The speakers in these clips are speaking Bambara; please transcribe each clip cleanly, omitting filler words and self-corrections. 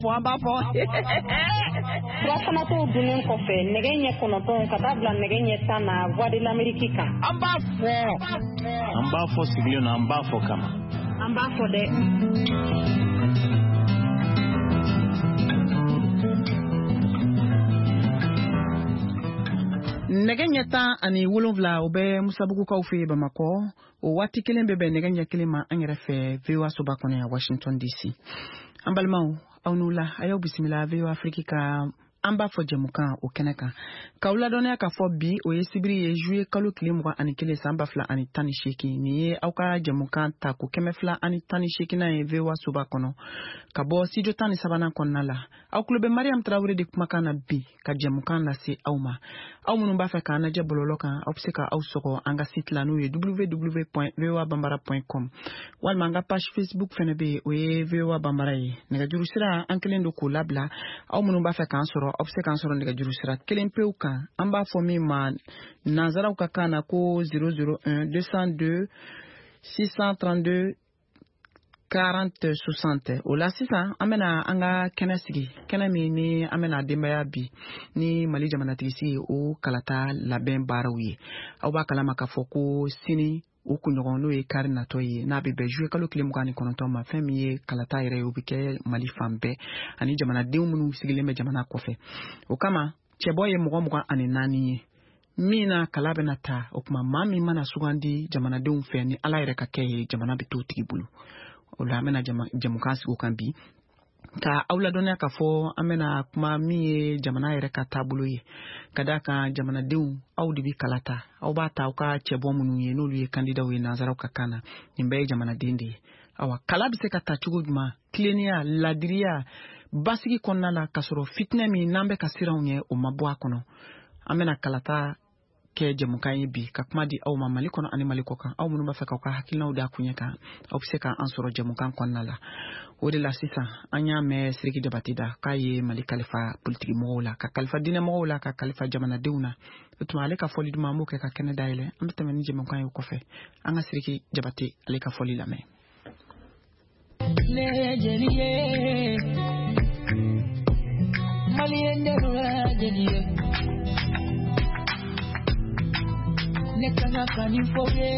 Wamba for Rafanato Dunin Coffee, Neganya Conoton, Catabla, Neganya Sana, Guadilla America. Amba for Siglion, Amba for Kama. Amba for the Neganyata ani wolonvla obe musabuku kaufe Bamako o wati kelen bebe neganya kelema angrefe VOA sobakone ya Washington DC. Ambalmau aunula ayo bisimila VOA Afrika amba fo jemuka o keneka kaula done ka fo bi o yesibiri ye juye kalu kilimwa ani kele samba fla ani tani sheki ni auka jemuka ta ko kemefla ani tani sheki na ye VOA sobakono kabo sijo tani sabana konnala au klube Mariam Traoré de kumakana bi ka jemuka la se auma au munumba fa kana je bololoka au pseka au soko anga site la nou www.voabambara.com wal manga page Facebook fenebe o ye VOA Bambara ye nega jurusira ankelendo ko labla au munumba fa kan soro obseka soro nega jurusira kelempeuka amba fomi ma nazara ukakana ko 001 202 632 40-60 o la sisan amena anga kenasigi kenami ni amena dembaya bi ni Mali jamana tigisi o kalata labɛn baaraw ye aw b'a kalama ka fɔ ko sini o kunɲɔgɔn n'o ye kari natɔ ye n'a bɛ bɛn juye kalo tile 29 ma fɛn min ye kalata yɛrɛ ye o bɛ kɛ Mali fan bɛɛ ani jamanadenw minnu sigilen bɛ jamana kɔfɛ o kama cɛbɔ ye 24 ye min na kala bɛna ta o kuma maa min mana sugandi jamanadenw fɛ ni Ala yɛrɛ ka kɛ ye jamana bɛ t'o tigi bolo o la amena jamukan sigo kan bi ka awla dɔnniya ka fɔ amena kuma min ye jamana yɛrɛ ka taabolo ye ka da kan jamanadenw aw de bi kalata aw b'a ta aw ka cɛbɔ minnu ye n'olu ye kandidaw ye nanzaraw ka kan na nin bɛɛ ye jamanaden de ye awa kala bɛ se ka ta cogo jumɛn tileniya ladiriya basigi kɔnɔna la ka sɔrɔ fitinɛ min n'an bɛ ka siranw ye o ma bɔ a kɔnɔ an bɛna kalata kɛ jamukan ye bi ka kuma di aw ma Mali kɔnɔ ani Mali kɔ kan aw minnu b'a fɛ k'aw ka hakilinaw da kuɲɛ kan aw bɛ se ka an sɔrɔ jamukan kɔnɔna la o de la sisan an y'a mɛn Sidiki Jabate da k'a ye Mali kalifa politiki mɔgɔw la ka kalifa diinɛ mɔgɔw la ka kalifa jamanadenw na o tuma ale ka fɔli duman an b'o kɛ ka kɛnɛ dayɛlɛ an bɛ tɛmɛ ni jamukan ye o kɔfɛ an ka Sidiki Jabate ale ka fɔli lamɛn. Nekanya kanifoge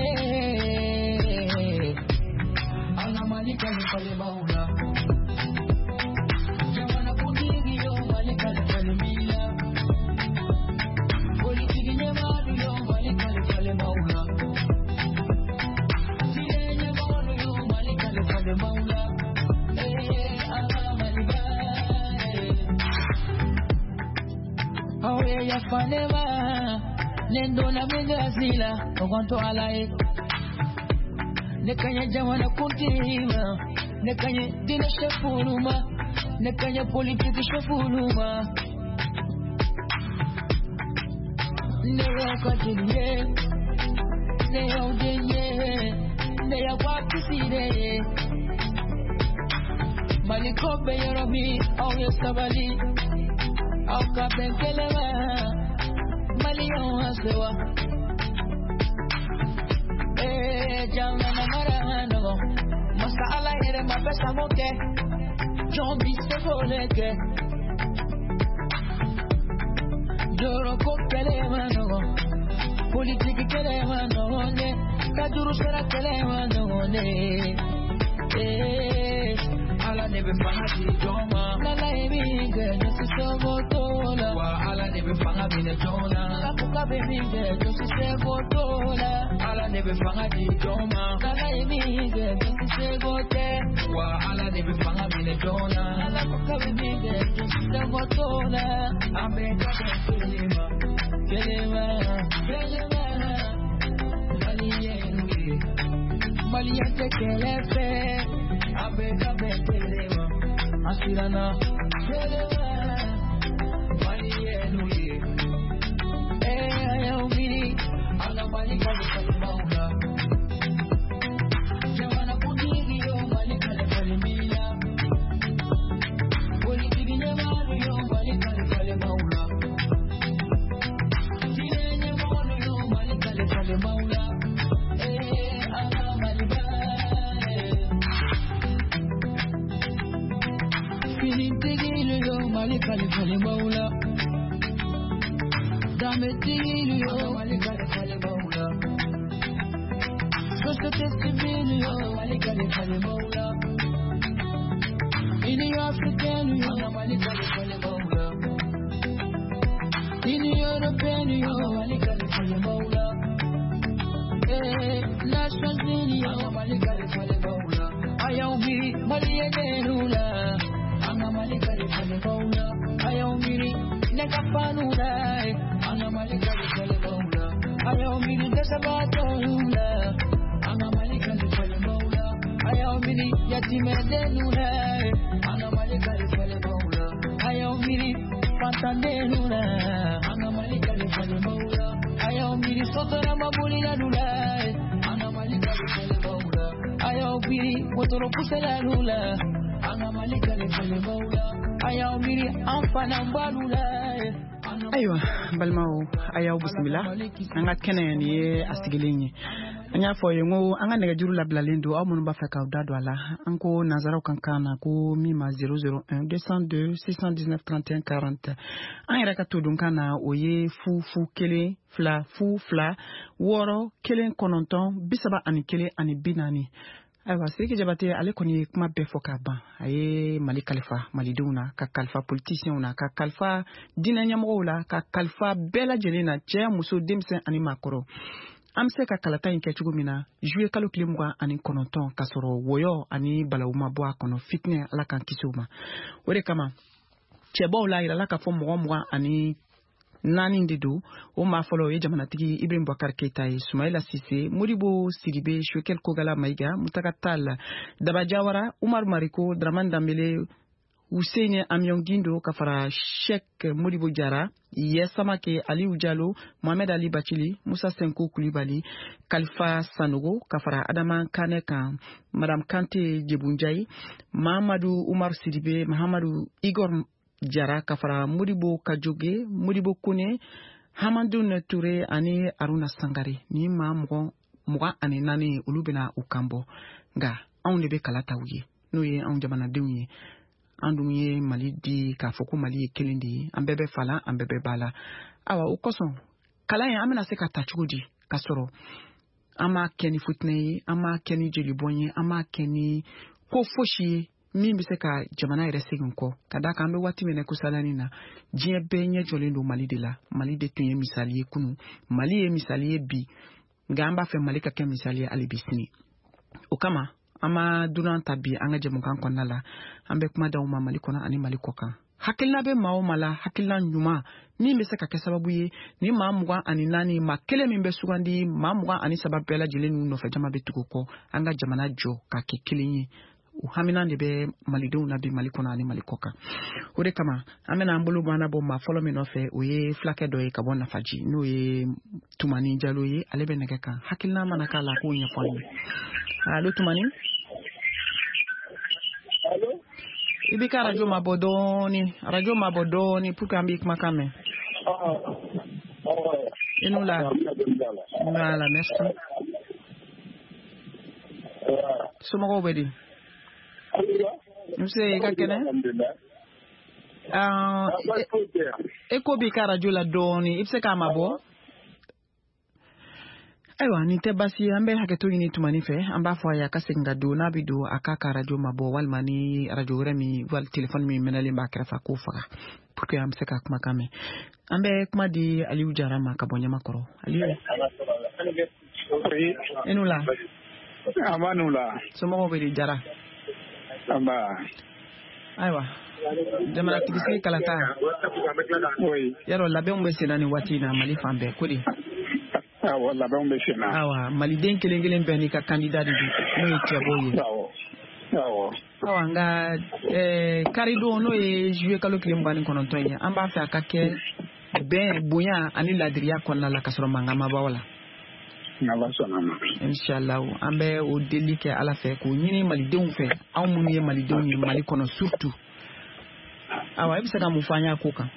ana malika ni maula jamana kundigi yo malika ni mila politiki nyamadu yo malika ni maula tiye nyamadu yo malika ni maula ana malika awe ya fanema Nendo na mengazila Ogonto alae Nekanya jamana kuntima Nekanya dina shafuluma Nekanya politiki shafuluma Neya kwa jiniye Neya udenye Neya wapiside Malikobe yoromi Au yesabali Au kabenkelewa Malion hasewa Jamana marano Masa ala ere mapesa moke Jombi se voleke Joro kokele mano Politiki kele mano ne Kaduru sera kele mano ne Ala nebe fangati joma Nala eminge Nesi sogotola Wa ala nebe fangati jona Kapuka beminge Nesi segotola Ala nebe fangati joma Nala eminge Nesi segote Wa ala nebe fangati jona Kapuka beminge Nesi segotola Ambe kabe kelema Kelema Kelema Maliyenwe Maliyente kelefe Abeka betelema Asirana Telema Maliyenuye Ayaumi Ala malika Lefali maula Jamana kundigi yo malika Lefali mila Politiki nyamaru yo malika Lefali maula Tine nyamaru yo malika Lefali maula Ala malika Feeling big Dametilu yo malikali kali maula. Dametilu yo malikali kali maula. Société civile yo malikali kali maula. Union africaine yo malikali kali maula. Union européenne yo malikali kali maula. Nations Unies yo malikali kali maula. Ayombi maliyenerula. Anga malikali kali maula. Ayombi nekapanula. Anga malikali kali maula. Ayombi desabatonula. Anga malikali kali maula. Ayombi yatimedenula. Anga malikali kali maula. Ayombi pantandenula. Anga malikali kali maula. Ayombi sotora mabulina nula. Anga malikali kali maula. Ayombi motoro pusela nula. Anga malikali kali maula. Ayombi amfana mbalula. Aywa balmao ayaw bismillah anga kenen ye asigilenye anya fo yengo anga nega juru la blalendo amun ba fa ka dado ala anko nazaro kankana ko mima 001 202 619 31 40 anga ka tudun kana oye fu kele fla fu fla woro kelen kononton bisaba ani kele ani binani. Aywa seki jabate ale koni kuma befo ka ban aye mali kalifa mali duna ka kalifa politicien una ka kalifa dinanya mola ka kalifa bela jelena che muso demsen ani makoro amse ka kalata in kechugo mina juye kalo klimwa ani kononton kasoro woyo ani balawuma bo akono fitne ala kan kisuma ore kama chebo la ila la ka fo mo ani nani ndedo o ma folo ye jamanatigi Ibrahim Boubacar Keita e Soumaïla Cissé Modibo Sidibé Choukel Kogala Maïga Mutakatal Daba Jawara Oumar Mariko Draman Dambele Hussein Amyongindo Kafara Sheikh Modibo Diara Yesamake Ali Diallo Mohamed Ali Bachili Moussa Senko Koulibaly Khalifa Sanogo Kafara Adama Kaneka Madame Kante Djebunjai Mahamadou Oumar Sidibé Mahamadou Igor Jara Kafara Modibo Kajoge Modibo Kone Hamandoun Touré ani Aruna Sangare ni ma muga ani nani ulubena ukambo nga on lebe kalata uye no ye on jamana deunye andu ye mali di ka foko mali kelindi ambebe fala ambebe bala awa ukoson kala ya amena se ka tachudi kasoro ama keni futne ama keni jelibonye ama keni ko foshi mi bi se ka jamana ire segin ko kada ka ambe wati mene kusalani na jie benye jolendo mali de la mali de tunye misali kunu mali ye misali bi ngamba fe mali ka ke misali ali bisni o kama ama dunan tabi anga jemukan konnala ambe kuma da umma mali kona ani mali kokan hakilna be mawo mala hakilna nyuma ni be se ka ke sababu ye ni ma muga ani nani ma kele min be sugandi ma muga ani sababu bela jilenu no fe jama be tuko anga jamana jo ka ke kelinyi uhamina de be malido na bi malikona ani malikoka ore kama amena ambulu bana bo ma follow me no fe oye flake do e ka bona faji no ye tumani jalo ye alebe negeka hakilna manaka la ko nya fani allo tumani allo ibika radio mabodoni pour kambi makame inula ngala merci sumo bedi Mse kakene eko bi ka radio la doni ipse ka mabo aywa ni te basi ambe haketo ni tumani fe amba fo ya kasenga do na bido akaka radio mabo walmani radio remi wal telephone mi menale ba krafa ko fara pour que amse ka kuma kame ambe kuma di Aliou Diarra makabonya makoro Aliou enula amanula somo be di Diarra amba aywa jamana tigisi kalata oui yaro labe umbe sinani wati na mali fambe kudi awa labe umbe sina awa mali den kelengelen beni ka candidat di no cheboye awa nga karido no e jouer kalo klembani kono tonya amba fa akake ben boya ani ladriya konna la kasoro mangama bawala inshallah ambe o delike ala fe ko nyini malidenw fe aw mun ye malidenw ni mali kono surtout awa ibisa ka mufanya ko kan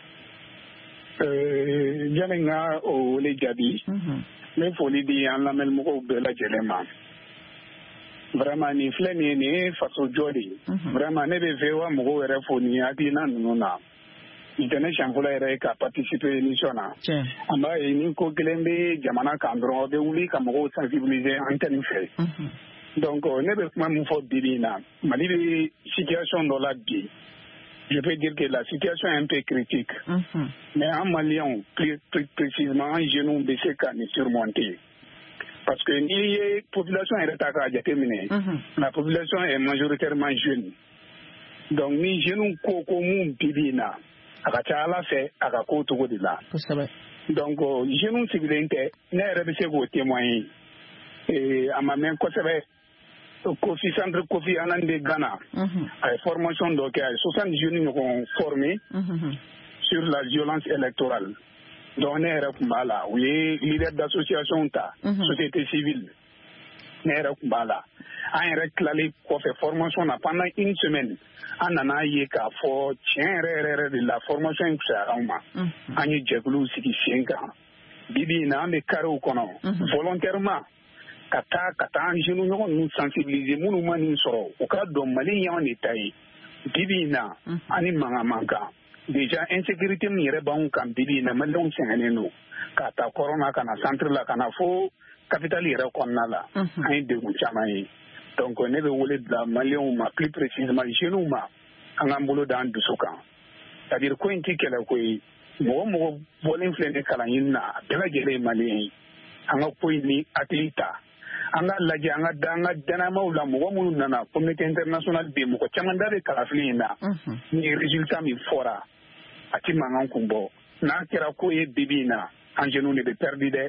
jalenga o le jabi me foli di an lamel mo ko bela jelema vraiment ni filɛ nin ye faso jɔ de ye vraiment ne bɛ fɛ wa mɔgɔw yɛrɛ fo ni hakilina ninnu na nin tɛ ne siɲɛ fɔlɔ yɛrɛ ye ka participer émission na an b'a ye ni ko kelen bɛ jamana kan dɔrɔn aw bɛ wuli ka mɔgɔw sensibiliser antenne fɛ donc ne bɛ kuma min fɔ bi in na Mali bɛ situation dɔ la bi je peux dire que la situation est un peu critique mais en Maliens plus précisément en jeunes bɛ se ka nin surmonter. Parce que la population est attaquée, la population est majoritairement jeune. Donc, ni jeunes kokomu bibina, akacha ala fait akako togo de là. Donc, jeunes siglente, ne rebese go témoigner. Et à ma main, Kofi Centre Kofi Annan de Ghana, à formation donc 60 jeunes nous ont formés sur la violence électorale. Donc, ne yɛrɛ kun b'a la u ye leader d'association ta société civile ne yɛrɛ kun b'a la an yɛrɛ tilali kɔfɛ formation na pendant une semaine an nana ye k'a fɔ tiɲɛ yɛrɛ de la formation in fisayara anw ma an ye jɛkuluw sigi sen kan bibi in na an bɛ carrew kɔnɔ volontairement ka taa an jeunes ɲɔgɔn ninnu sensibiliser minnu ma nin sɔrɔ u ka dɔn Mali y'anw de ta ye bibi in na an ni mankan man kan. Déjà insécurité min yɛrɛ b'anw kan bibi na Maliens sɛgɛnnen don ka taa corona ka na centre la ka na fo capitale yɛrɛ kɔnɔna la an ye degun caman ye donc ne bɛ wele bila Maliens ma plus précisément jeunes ma an k'an bolo d'an dusu kan c'est à dire ko in tɛ kɛlɛ ko ye mɔgɔ bɔlen filɛ ne kalan ɲini na a bɛɛ lajɛlen ye Malien ye an ka ko in ni hakili ta an ka lajɛ an ka da an ka danamaw la mɔgɔ minnu nana communauté internationale bɛ mɔgɔ caman da bɛ kalafili in na ni résultat min fɔra a ti mankan kun bɔ n'a kɛra ko ye bibi in na an jeunes de bɛ perdu dɛ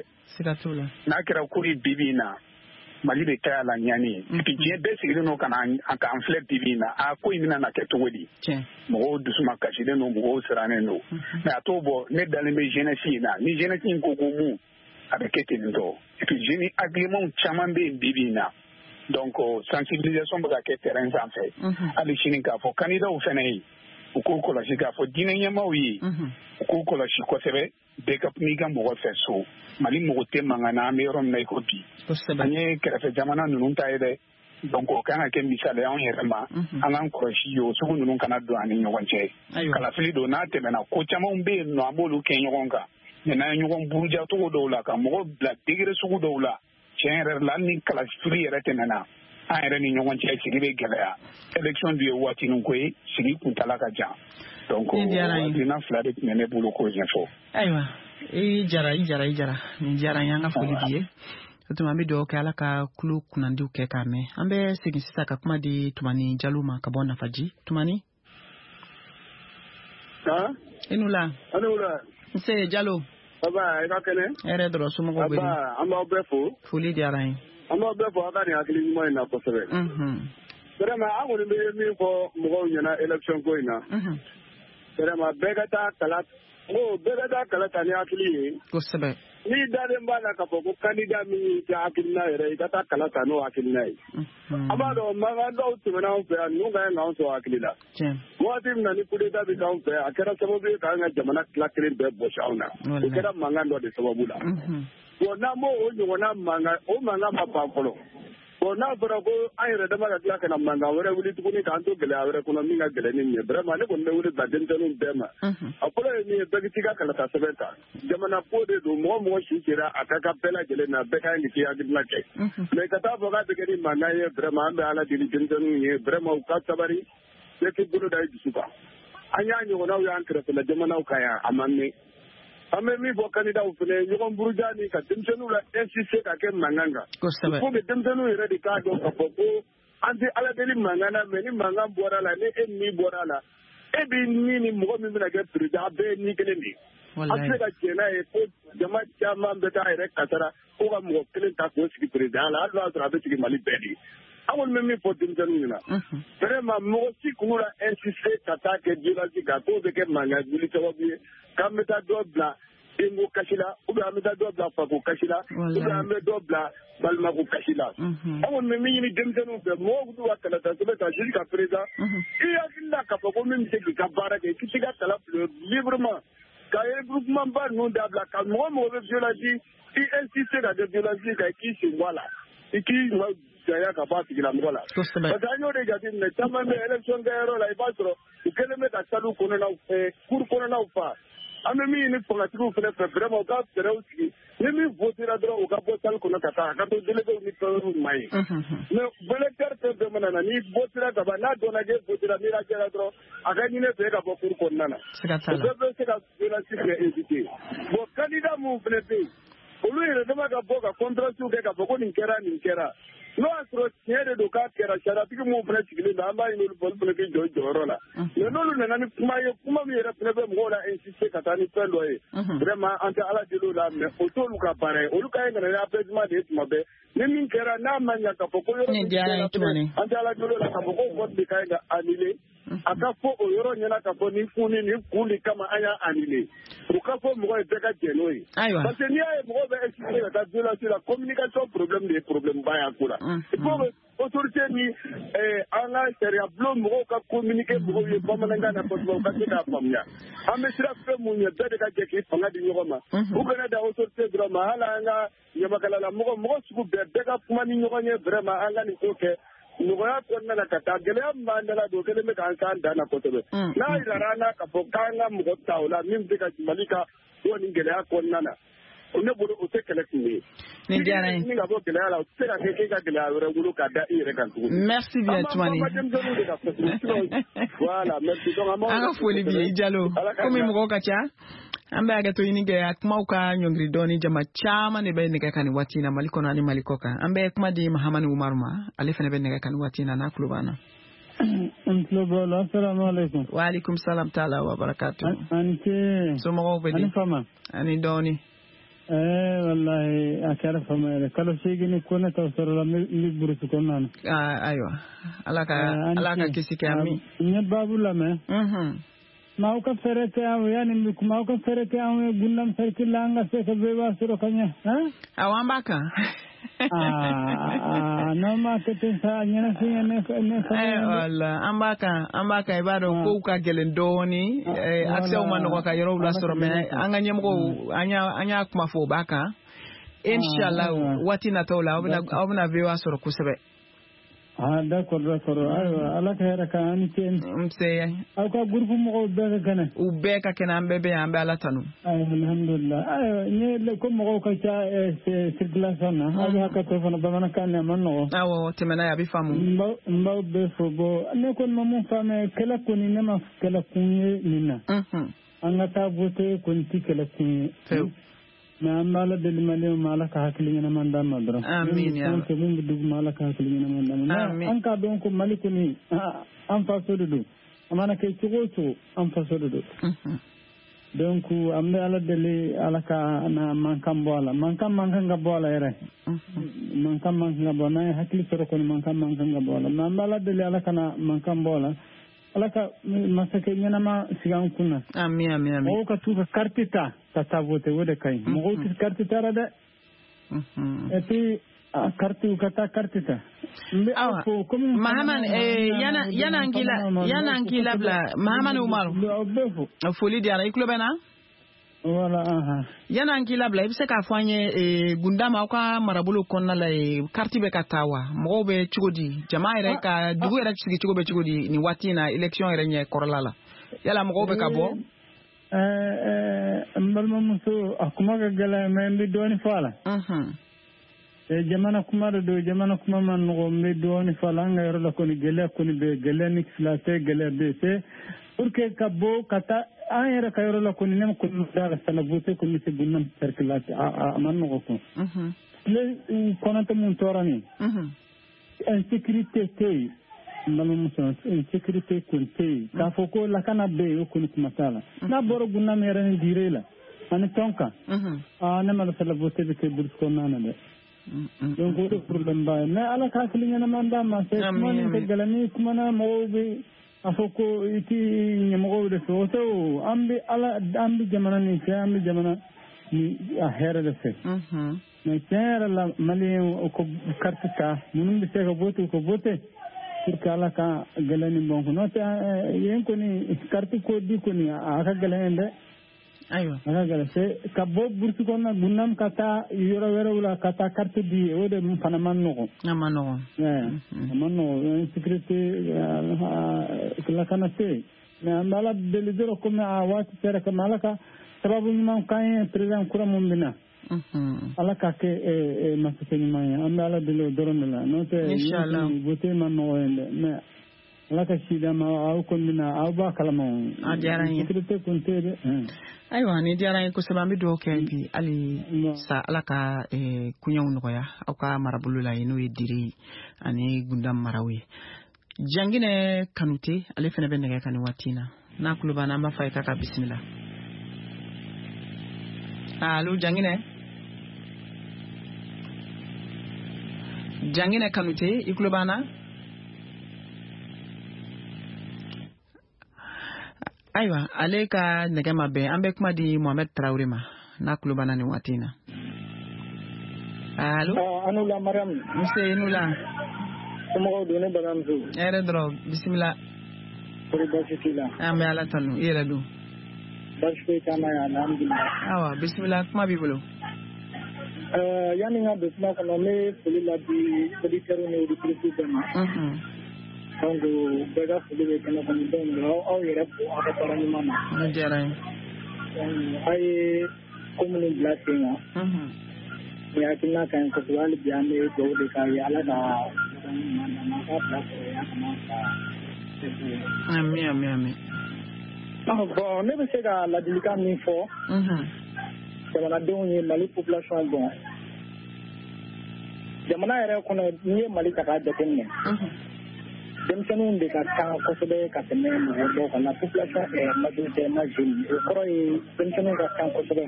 n'a kɛra ko ye bibi in na Mali bɛ kɛ a la ɲani et puis diɲɛ bɛɛ sigilen don ka an filɛ bibi in na a ko in bɛna na kɛ cogo di mɔgɔw dusuma kasilen don mɔgɔw sirannen don mais a t'o bɔ ne dalen bɛ jeunesse in na ni jeunesse in ko mun a bɛ kɛ ten tɔ et puis jeunes hakilimɛw caman bɛ yen bibi in na donc sensibilisation bɛ ka kɛ terrain sanfɛ hali sini k'a fɔ candidat fana ye u k'u kɔlɔsi k'a fɔ diinɛ ɲɛmaaw ye u k'u kɔlɔsi kosɛbɛ bɛɛ ka n'i ka mɔgɔ fɛ so Mali mɔgɔ tɛ mankan na an bɛ yɔrɔ min na i ko bi an ye kɛrɛfɛ jamana ninnu ta ye dɛ donc o kan ka kɛ misali anw yɛrɛ ma an k'an kɔlɔsi o sugu ninnu kana don an ni ɲɔgɔn cɛ kalafili don n'a tɛmɛna ko camanw bɛ yen nɔ an b'olu kɛ ɲɔgɔn kan mais n'an ye ɲɔgɔn buruja cogo dɔw la ka mɔgɔ bila degré sugu dɔw la tiɲɛ yɛrɛ la hali ni kalafili yɛrɛ tɛmɛna an yɛrɛ ni ɲɔgɔn cɛ sigi bɛ gɛlɛya élection dun ye waatinin ko ye sigi kuntala ka jan donc hakilina fila de tun bɛ ne bolo k'o ɲɛfɔ. Ayiwa i jara nin diyara n ye an ka foli b'i ye o tuma an bɛ dugawu kɛ Ala ka tulo kunnandiw kɛ k'a mɛn an bɛ segin sisan ka kuma di Tumani Jalo ma ka bɔ Nafaji Tumani. I n'u la. Nse Jalo. Baba i ka kɛnɛ. Hɛrɛ dɔrɔn somɔgɔw bɛ di. Baba an b'aw bɛɛ fo. Foli diyara n ye. An b'aw bɛɛ fo aw ka nin hakili ɲuman in na kosɛbɛ. Vraiment an kɔni bɛ min fɔ mɔgɔw ɲɛna élection ko in na. Vraiment bɛɛ ka taa kala ta ni hakili ye. Kosɛbɛ. N'i dalen b'a la k'a fɔ ko candidat min tɛ hakilina yɛrɛ i ka taa kala ta n'o hakilina ye. An b'a dɔn mankan dɔw tɛmɛna anw fɛ yan ninnu ka ɲi k'anw sɔrɔ hakili la. Waati min na ni coup d'état bɛ k'anw fɛ a kɛra sababu ye k'an ka jamana tila kelen bɛɛ bɔsi anw na. O kɛra mankan dɔ de sababu la. Bon n'an m'o ɲɔgɔnna mankan o mankan ma ban fɔlɔ. Bon n'a fɔra ko an yɛrɛ dama ka tila ka na mankan wɛrɛ wuli tuguni k'an to gɛlɛya wɛrɛ kɔnɔ min ka gɛlɛn ni nin ye vraiment ne kɔni bɛ wele bila denmisɛnninw bɛɛ ma a fɔlɔ ye min ye bɛɛ k'i ka kalata sɛbɛn ta jamana ko de don mɔgɔ si sera a ka bɛɛ lajɛlen na bɛɛ ka ɲi k'i hakilina kɛ mais ka taa fɔ k'a bɛ kɛ ni mankan ye vraiment an bɛ Ala deli denmisɛnninw ye vraiment u ka sabari bɛɛ k'i bolo da i dusu kan an y'a ɲɔgɔnnaw y'an kɛrɛfɛla jamanaw kan yan a man mɛn an bɛ min fɔ candidat fana ɲɔgɔn buruja ni ka denmisɛnninw la insister ka kɛ mankan kan il faut que denmisɛnninw yɛrɛ de k'a dɔn k'a fɔ ko an tɛ Ala deli mankan na mais ni mankan bɔra la ni e ni bɔra la e b'i ni ni mɔgɔ min bɛna kɛ président a bɛɛ ye ni kelen de ye an tɛ se ka jɛn n'a ye ko jama caman bɛ taa yɛrɛ kasara ko ka mɔgɔ kelen ta k'o sigi président la hali n'a sɔrɔ a bɛ sigi Mali bɛɛ de an kɔni bɛ min fɔ denmisɛnninw ɲɛna vraiment mɔgɔ si kun la insister ka taa kɛ violence kan k'o bɛ kɛ mankan wuli sababu ye k'an bɛ taa dɔ bila denko kasi la ou bien an bɛ taa dɔ bila fako kasi la ou bien an bɛ dɔ bila balimako kasi la an kɔni bɛ min ɲini denmisɛnninw fɛ mɔgɔw b'u ka kalata sɛbɛn ta jusqu'à présent i hakili la k'a fɔ ko min bɛ se k'i ka baara kɛ i tɛ se ka kala fili librement ka regroupement ba ninnu dabila ka mɔgɔ bɛ violence i insister ka kɛ violence kan i k'i sen bɔ a la iki ya ka ba tigila mɔgɔ la parce que an y'o de jateminɛ caman bɛ élection kɛyɔrɔ la i b'a sɔrɔ u kɛlen bɛ ka salle kɔnɔnaw cour kɔnɔnaw fa an bɛ min ɲini fangatigiw fana fɛ vraiment u ka fɛɛrɛw sigi ni min votera dɔrɔn u ka bɔ salle kɔnɔ ka taa a ka to délégués ni fɛnw ma ye mais électeur fɛn fɛn mana na ni votera ka ban n'a dɔnna k'e votera n'i lajɛra dɔrɔn a ka ɲini fɛ e ka bɔ cour kɔnɔna na o bɛɛ bɛ se ka violence fɛnɛ éviter bon candidat mun fɛnɛ bɛ yen olu yɛrɛ dama ka bɔ ka contractions kɛ ka fɔ ko nin kɛra n'o y'a sɔrɔ tiɲɛ de don k'a kɛra saratigi minnu fana sigilen don an b'a ɲini olu fana k'i jɔ jɔyɔrɔ la mais n'olu nana ni kuma ye kuma min yɛrɛ fana bɛ mɔgɔw la insister ka taa ni fɛn dɔ ye vraiment an tɛ ala deli o la mais o t'olu ka baara ye olu ka ye nana ni apaisement de ye tuma bɛɛ ni min kɛra n'a ma ɲa k'a fɔ ko yɔrɔ min kɛra an tɛ ala deli o la k'a fɔ ko vote de ka ɲi ka annuler a ka fɔ o yɔrɔ ɲɛna k'a fɔ nin kun de kama an y'a annuler u ka fɔ mɔgɔ ye bɛɛ ka jɛ n'o ye parce que n'i y'a ye mɔgɔw bɛ expliquer ka taa violence la communication problème de ye problème ba y'a ko la il faut que autorité ni an ka sariya bulon mɔgɔw ka communiquer mɔgɔw ye bamanankan na kosɛbɛ u ka se k'a faamuya an bɛ sira fɛn mun ye bɛɛ de ka jɛ k'i fanga di ɲɔgɔn ma u kana da autorité dɔrɔn ma hali an ka ɲamakalala mɔgɔ sugu bɛɛ ka kuma ni ɲɔgɔn ye vraiment an ka nin ko kɛ nɔgɔya kɔnɔna na ka taa gɛlɛya min b'an da la don kelen bɛ k'an k'an dan na kosɛbɛ n'a yirara an na k'a fɔ k'an ka mɔgɔ ta o la min bɛ ka Mali ka bɔ nin gɛlɛya kɔnɔna na ne bolo o tɛ kɛlɛ kun ye ni ka bɔ gɛlɛya la o tɛ se ka kɛ k'e ka gɛlɛya wɛrɛ wolo k'a da i yɛrɛ kan tuguni merci bien Tumani voilà merci donc an ka foli b'i ye Jalo komi mɔgɔw ka ca an bɛ hakɛto ɲini kɛ a kumaw ka ɲɔngiri dɔɔni jama caman de bɛ nɛgɛ kan nin waati in na Mali kɔnɔ ani Mali kɔ kan an bɛ kuma di Mahamani Umaru ma ale fana bɛ nɛgɛ kan nin waati in na n'a tulo b'an na assalamu alaikum wa alaikum salam ta'ala wa barakatuh an ce somɔgɔw bɛ di ani dɔɔni wallahi a kɛra fama yɛrɛ kalo seegin ko ne t'aw sɔrɔ la n bɛ burusi kɔnɔna na ayiwa ala ka kisi kɛ ami n ye baabu lamɛn maaw ka fɛrɛ kɛ aw yani n bɛ kuma aw ka fɛrɛ kɛ anw ye gundam sarki la an ka se ka bɛɛ b'a sɔrɔ ka ɲɛ awɔ an b'a kan n'aw ma kɛ ten sa ɲɛnafin ne wala an b'a kan i b'a dɔn kow ka gɛlɛn dɔɔni accès ma nɔgɔ ka yɔrɔw la sɔrɔ mais an ka ɲɛmɔgɔw an y'a kuma fɔ o b'a kan inshallah waati nataw la aw bɛna VOA sɔrɔ kosɛbɛ d'accord ayiwa ala ka hɛrɛ k'an ani ce aw ka groupe mɔgɔw bɛɛ ka kɛnɛ u bɛɛ ka kɛnɛ an bɛɛ bɛ yan an bɛ ala tanu alhamdulillah ayiwa ko mɔgɔw ka ca circulation na aw bɛ hakɛto fana bamanankan na a man nɔgɔ awɔ tɛmɛna ye a bɛ faamu n b'aw bɛɛ fo bon ne kɔni ma mun faamuya kɛlɛ kɔni ne ma kɛlɛ kun ye nin na an ka taa vote kɔni tɛ kɛlɛ kun ye mais an b'a la deli maliyɛnw ma ala ka hakili ɲɛnaman d'an ma dɔrɔn amin ya rabbi min bɛ dugu ma ala ka hakili ɲɛnaman d'an ma an k'a dɔn ko Mali kɔni an faso de don a mana kɛ cogo o cogo an faso de don donc an bɛ ala deli ala ka na mankan bɔ a la mankan ka bɔ a la yɛrɛ mankan ka bɔ n'an ye hakili sɔrɔ kɔni mankan ka bɔ a la mais an bɛ ala deli ala ka na mankan bɔ a la ala ka masakɛ ɲɛnama sigi an kun na amin mɔgɔw ka t'u ka carte ta ka taa vote o de ka ɲi mɔgɔw tɛ carte ta la dɛ et puis carte ka taa carte ta Mahamani yana k'i labila Mahamani Umaru foli diyara i tulo bɛ na voilà yana k'i labila i bɛ se k'a fɔ an ye Gundama aw ka marabolo kɔnɔna la carte bɛ ka taa wa mɔgɔw bɛ cogo di jama yɛrɛ ka dugu yɛrɛ sigi cogo bɛ cogo di nin waati in na élection yɛrɛ ɲɛ kɔrɔla la yala mɔgɔw bɛ ka bɔ n balimamuso a kuma ka gɛlɛn mais n bɛ dɔɔnin fɔ a la jamana kuma de don jamana kuma man nɔgɔ n bɛ dɔɔnin fɔ a la an ka yɔrɔ la kɔni gɛlɛya kɔni bɛ gɛlɛya ni fila tɛ gɛlɛya bɛ c'est pour que ka bɔ ka taa an yɛrɛ ka yɔrɔ la kɔni ne kɔni da la sala vote kɔni se bunna circuler a man nɔgɔ ko le kɔnɔtɛ mun tɔɔrɔ ni insécurité tɛ yen n balimamuso insécurité kɔni tɛ yen k'a fɔ ko lakana bɛ yen o kɔni kuma t'a la n'a bɔra bunna min yɛrɛ ni diire la ani tɔn kan ne ma la sala vote bɛ kɛ burusi kɔnɔna na dɛ donc o de problème ba ye mais ala ka hakili ɲɛnaman d'a ma c'est kuma nin tɛ gɛlɛn ni kumana mɔgɔw bɛ a fɔ ko i tɛ ɲɛmɔgɔw de fɛ o tɛ o an bɛ jamana nin fɛ an bɛ jamana ni a hɛrɛ de fɛ mais tiɲɛ yɛrɛ la maliyɛn o ka carte ta minnu bɛ se ka vote u ka vote pour que ala ka gɛlɛn nin bɔn n'o tɛ yen kɔni carte ko di kɔni a ka gɛlɛn dɛ ala gala se ka bo burtu ko na gunam kata yoro wero la kata carte di o de fana manno manno sécurité la kana se na mala delidero comme awati tera malaka sababu man kan président kura mun bina ala ka ke masakeni maya amala delo doronela no te inshallah bote manno ende mais ala ka shida ma aw kondina aw ba kalama ajaran sécurité kontere aywa ni jaran ko sabambi do kengi ali sa ala ka kunyaw noya aw ka marabulu la ino yediri ani gundam marawi jangine kanute ale fene ben daga kani watina na kulubana ma fay ka bismillah allo jangine kanute ikulubana aywa ale ka nege mabe ambe kuma di Mohamed Traoré ma na kulubana ni watina allo anula maram monsieur nula mo do ne bagamzu ere dro bismillah pour basitila ambe ala tanu yela do bashfe kana ya alhamdulillah awa bismillah kuma bibolo yani nga bisma kono me fuli la bi fuli teru ne di president donc bega fuli be kana kono don aw yere ko aka parani mama jaray ay commune blatinga ya kinna kan ko wal biame do de ka ya ala da Ami. Bon, ne bɛ se ka ladilikan min fɔ jamanadenw ye Mali population bon jamana yɛrɛ kɔnɔ n'i ye Mali ta k'a jateminɛ denmisɛnninw de ka kan kosɛbɛ ka tɛmɛ mɔgɔ dɔw kan la population est majoritairement jeune o kɔrɔ ye denmisɛnninw ka kan kosɛbɛ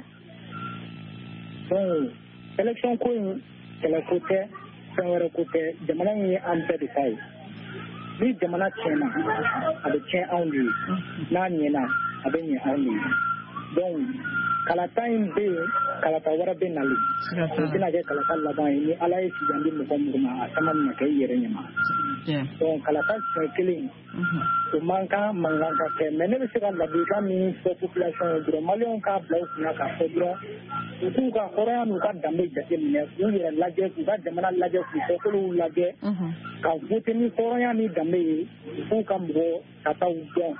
donc élection ko in kɛlɛko tɛ fɛn wɛrɛ ko tɛ jamana in ye an bɛɛ de ta ye ni jamana tiɲɛna a bɛ tiɲɛ anw de ye n'a ɲɛna a bɛ ɲɛ anw de ye donc kalata in bɛ yen kalata wɛrɛ bɛ nalen o bɛna kɛ kalata laban ye ni ala ye sijan di mɔgɔ minnu ma a caman bɛna kɛ i yɛrɛ ɲɛma donc kalata siɲɛ kelen o man kan mankan ka kɛ mais ne bɛ se ka ladilikan min fɔ population ye dɔrɔn maliyɛnw k'a bila u kunna k'a fɔ dɔrɔn u k'u ka hɔrɔnya n'u ka danbe jateminɛ k'u yɛrɛ lajɛ k'u ka jamana lajɛ k'u kɔkolow lajɛ ka voter ni hɔrɔnya ni danbe ye u k'u ka mɔgɔ ka taa u dɔn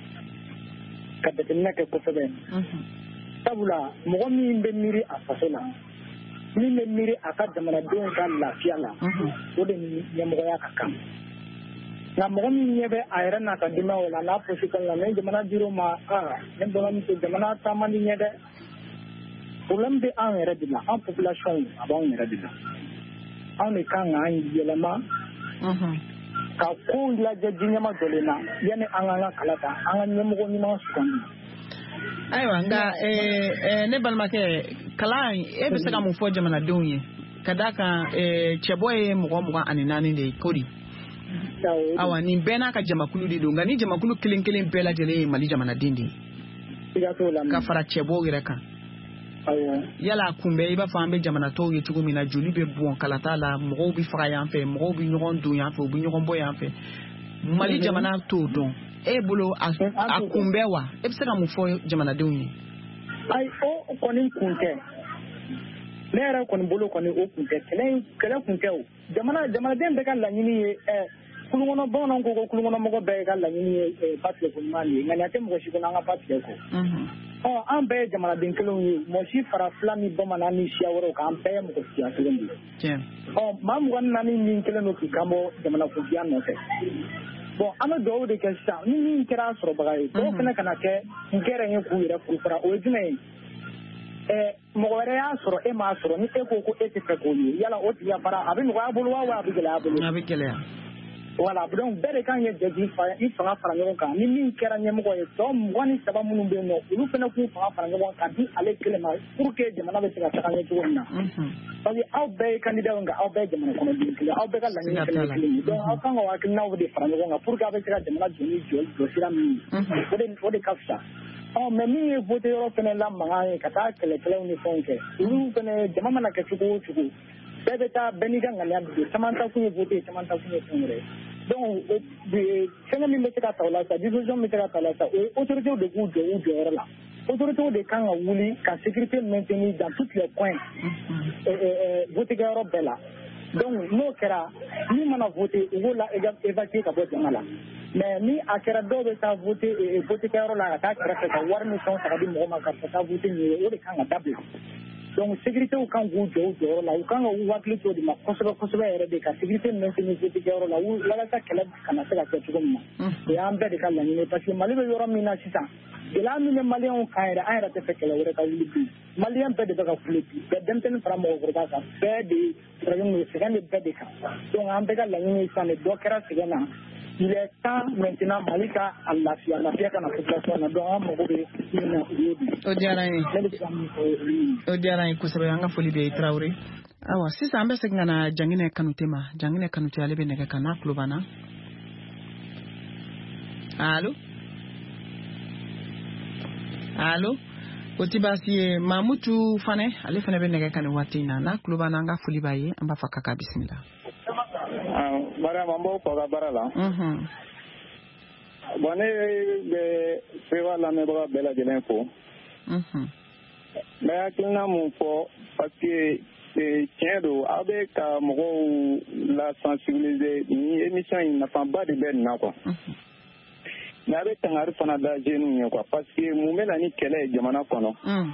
ka jateminɛ kɛ kosɛbɛ sabula mɔgɔ min bɛ miiri a faso la min bɛ miiri a ka jamanadenw ka lafiya la o de ni ɲɛmɔgɔya ka kan nka mɔgɔ min ɲɛ bɛ a yɛrɛ n'a ka denbayaw la n'a position la ni jamana dir'o ma ne balimamuso jamana taa man di ɲɛ dɛ problème bɛ an yɛrɛ de la an population a b'anw yɛrɛ de la anw de kan k'an yɛlɛma ka kow lajɛ diɲɛma jɔlen na yanni an k'an ka kala ta an ka ɲɛmɔgɔ ɲuman sugandi. Ayiwa nka ne balimakɛ kalan e bɛ se ka mun fɔ jamanadenw ye ka d'a kan cɛbɔ ye mɔgɔ 24 de ye kodi awa nin bɛɛ n'a ka jamakulu de don nka ni jamakulu kelen kelen bɛɛ lajɛlen ye Mali jamanaden de ye ka fara cɛbɔw yɛrɛ kan yala kunbɛ i b'a fɔ an bɛ jamana tɔw ye cogo min na joli bɛ bɔn kalata la mɔgɔw bɛ faga yan fɛ mɔgɔw bɛ ɲɔgɔn don yan fɛ u bɛ ɲɔgɔn bɔ yan fɛ Mali jamana t'o dɔn e bolo a kunbɛ wa e bɛ se ka mun fɔ jamanadenw ye ayi o kɔni kun tɛ ne yɛrɛ kɔni bolo kɔni o kun tɛ kɛlɛ kun tɛ o jamanaden bɛɛ ka laɲini ye kulukɔnɔ bamananw ko ko kulukɔnɔmɔgɔ bɛɛ ka laɲini ye ba tigɛ ko ɲuman de ye nka nin tɛ mɔgɔ si kɔnɔ an ka ba tigɛ kɔ an bɛɛ ye jamanaden kelenw ye mɔgɔ si fara fila ni bamanan ni siya wɛrɛw kan an bɛɛ ye mɔgɔ siya kelen de ye maa 24 min kelen don k'i kan bɔ jamanakuntiya nɔfɛ bon an bɛ dugawu de kɛ sisan ni min kɛra sɔrɔbaga ye dɔw fana kana kɛ n kɛra ye k'u yɛrɛ furu fara o ye jumɛn ye mɔgɔ wɛrɛ y'a sɔrɔ e m'a sɔrɔ ni e ko e tɛ fɛ k'o ye yala o tigi fara a bɛ nɔgɔya bolo wa a bɛ gɛlɛya bolo a bɛ gɛlɛya voilà donc bɛɛ de kan ye jɛji i fanga fara ɲɔgɔn kan ni min kɛra ɲɛmɔgɔ ye tɔ 23 minnu bɛ yen nɔ olu fana k'u fanga fara ɲɔgɔn kan ka di ale kelen ma pour que jamana bɛ se ka taga ɲɛ cogo min na parce que aw bɛɛ ye candidat nka aw bɛɛ ye jamana kɔnɔden kelen aw bɛɛ ka laɲini kelen kelen donc aw kan ka hakilinaw de fara ɲɔgɔn kan pour que aw bɛ se ka jamana jɔ sira min ye o de ka fisa mais min ye vote yɔrɔ fana la mankan ye ka taa kɛlɛkɛlaw ni fɛnw kɛ olu fana jama mana kɛ cogo o cogo bɛɛ bɛ taa bɛɛ n'i ka ŋaniya don caman ta kun ye vote caman ta kun ye fɛn wɛrɛ donc fɛngɛ min bɛ se ka ta o la sa disposition bɛ se ka ta o la sa o ye autorités de k'u jɔ u jɔyɔrɔ la autorités de kan ka wuli ka sécurité maintenir dans tous les coins votekɛyɔrɔ bɛɛ la donc n'o kɛra ni mana voter u b'o la évacuer ka bɔ jama la mais ni a kɛra dɔw bɛ taa votekɛyɔrɔ la ka taa kɛrɛfɛ ka wari ni fɛnw ta ka di mɔgɔ ma ka taa voter ɲini o de kan ka dabila donc sécurité u kan k'u jɔ u jɔyɔrɔ la u kan ka u hakili to o de ma kosɛbɛ yɛrɛ de ka sécurité maintenir votekɛyɔrɔ la walasa kɛlɛ kana se ka kɛ cogo min na o y'an bɛɛ de ka laɲini parce que Mali bɛ yɔrɔ min na sisan gɛlɛya min bɛ maliyɛnw kan yɛrɛ an yɛrɛ tɛ fɛ kɛlɛ wɛrɛ ka wuli bi maliyɛn bɛɛ de bɛ ka kule bi bɛɛ denmisɛnnin fara mɔgɔkɔrɔba kan bɛɛ de sɛgɛn de bɛɛ de kan donc an bɛɛ ka laɲini sisan de dɔ kɛra sɛgɛn na il est temps maintenant Mali ka a lafiya ka na population na donc an mago bɛ min na o y'o de ye. O diyara n ye kosɛbɛ an ka foli bɛ Tarawele. Awa sisan an bɛ segin ka na Janginɛ Kanute ma Janginɛ Kanute ale bɛ nɛgɛ kan n'a tulo b'an na. Allo o tɛ baasi ye Mamutu Fanɛ ale fana bɛ nɛgɛ kan nin waati in na n'a tulo b'an na an ka foli b'a ye an b'a fɔ k'a bisimila. Mariam an b'o fɔ ka baara la. Bon ne bɛ Sewa lamɛnbaga bɛɛ lajɛlen fo. N bɛ hakilina mun fɔ parce que tiɲɛ don aw bɛ ka mɔgɔw la sensibiliser ni émission in nafaba de bɛ nin na quoi. Mais a bɛ tangari fana da jeunes ye quoi parce que mun bɛ na ni kɛlɛ ye jamana kɔnɔ.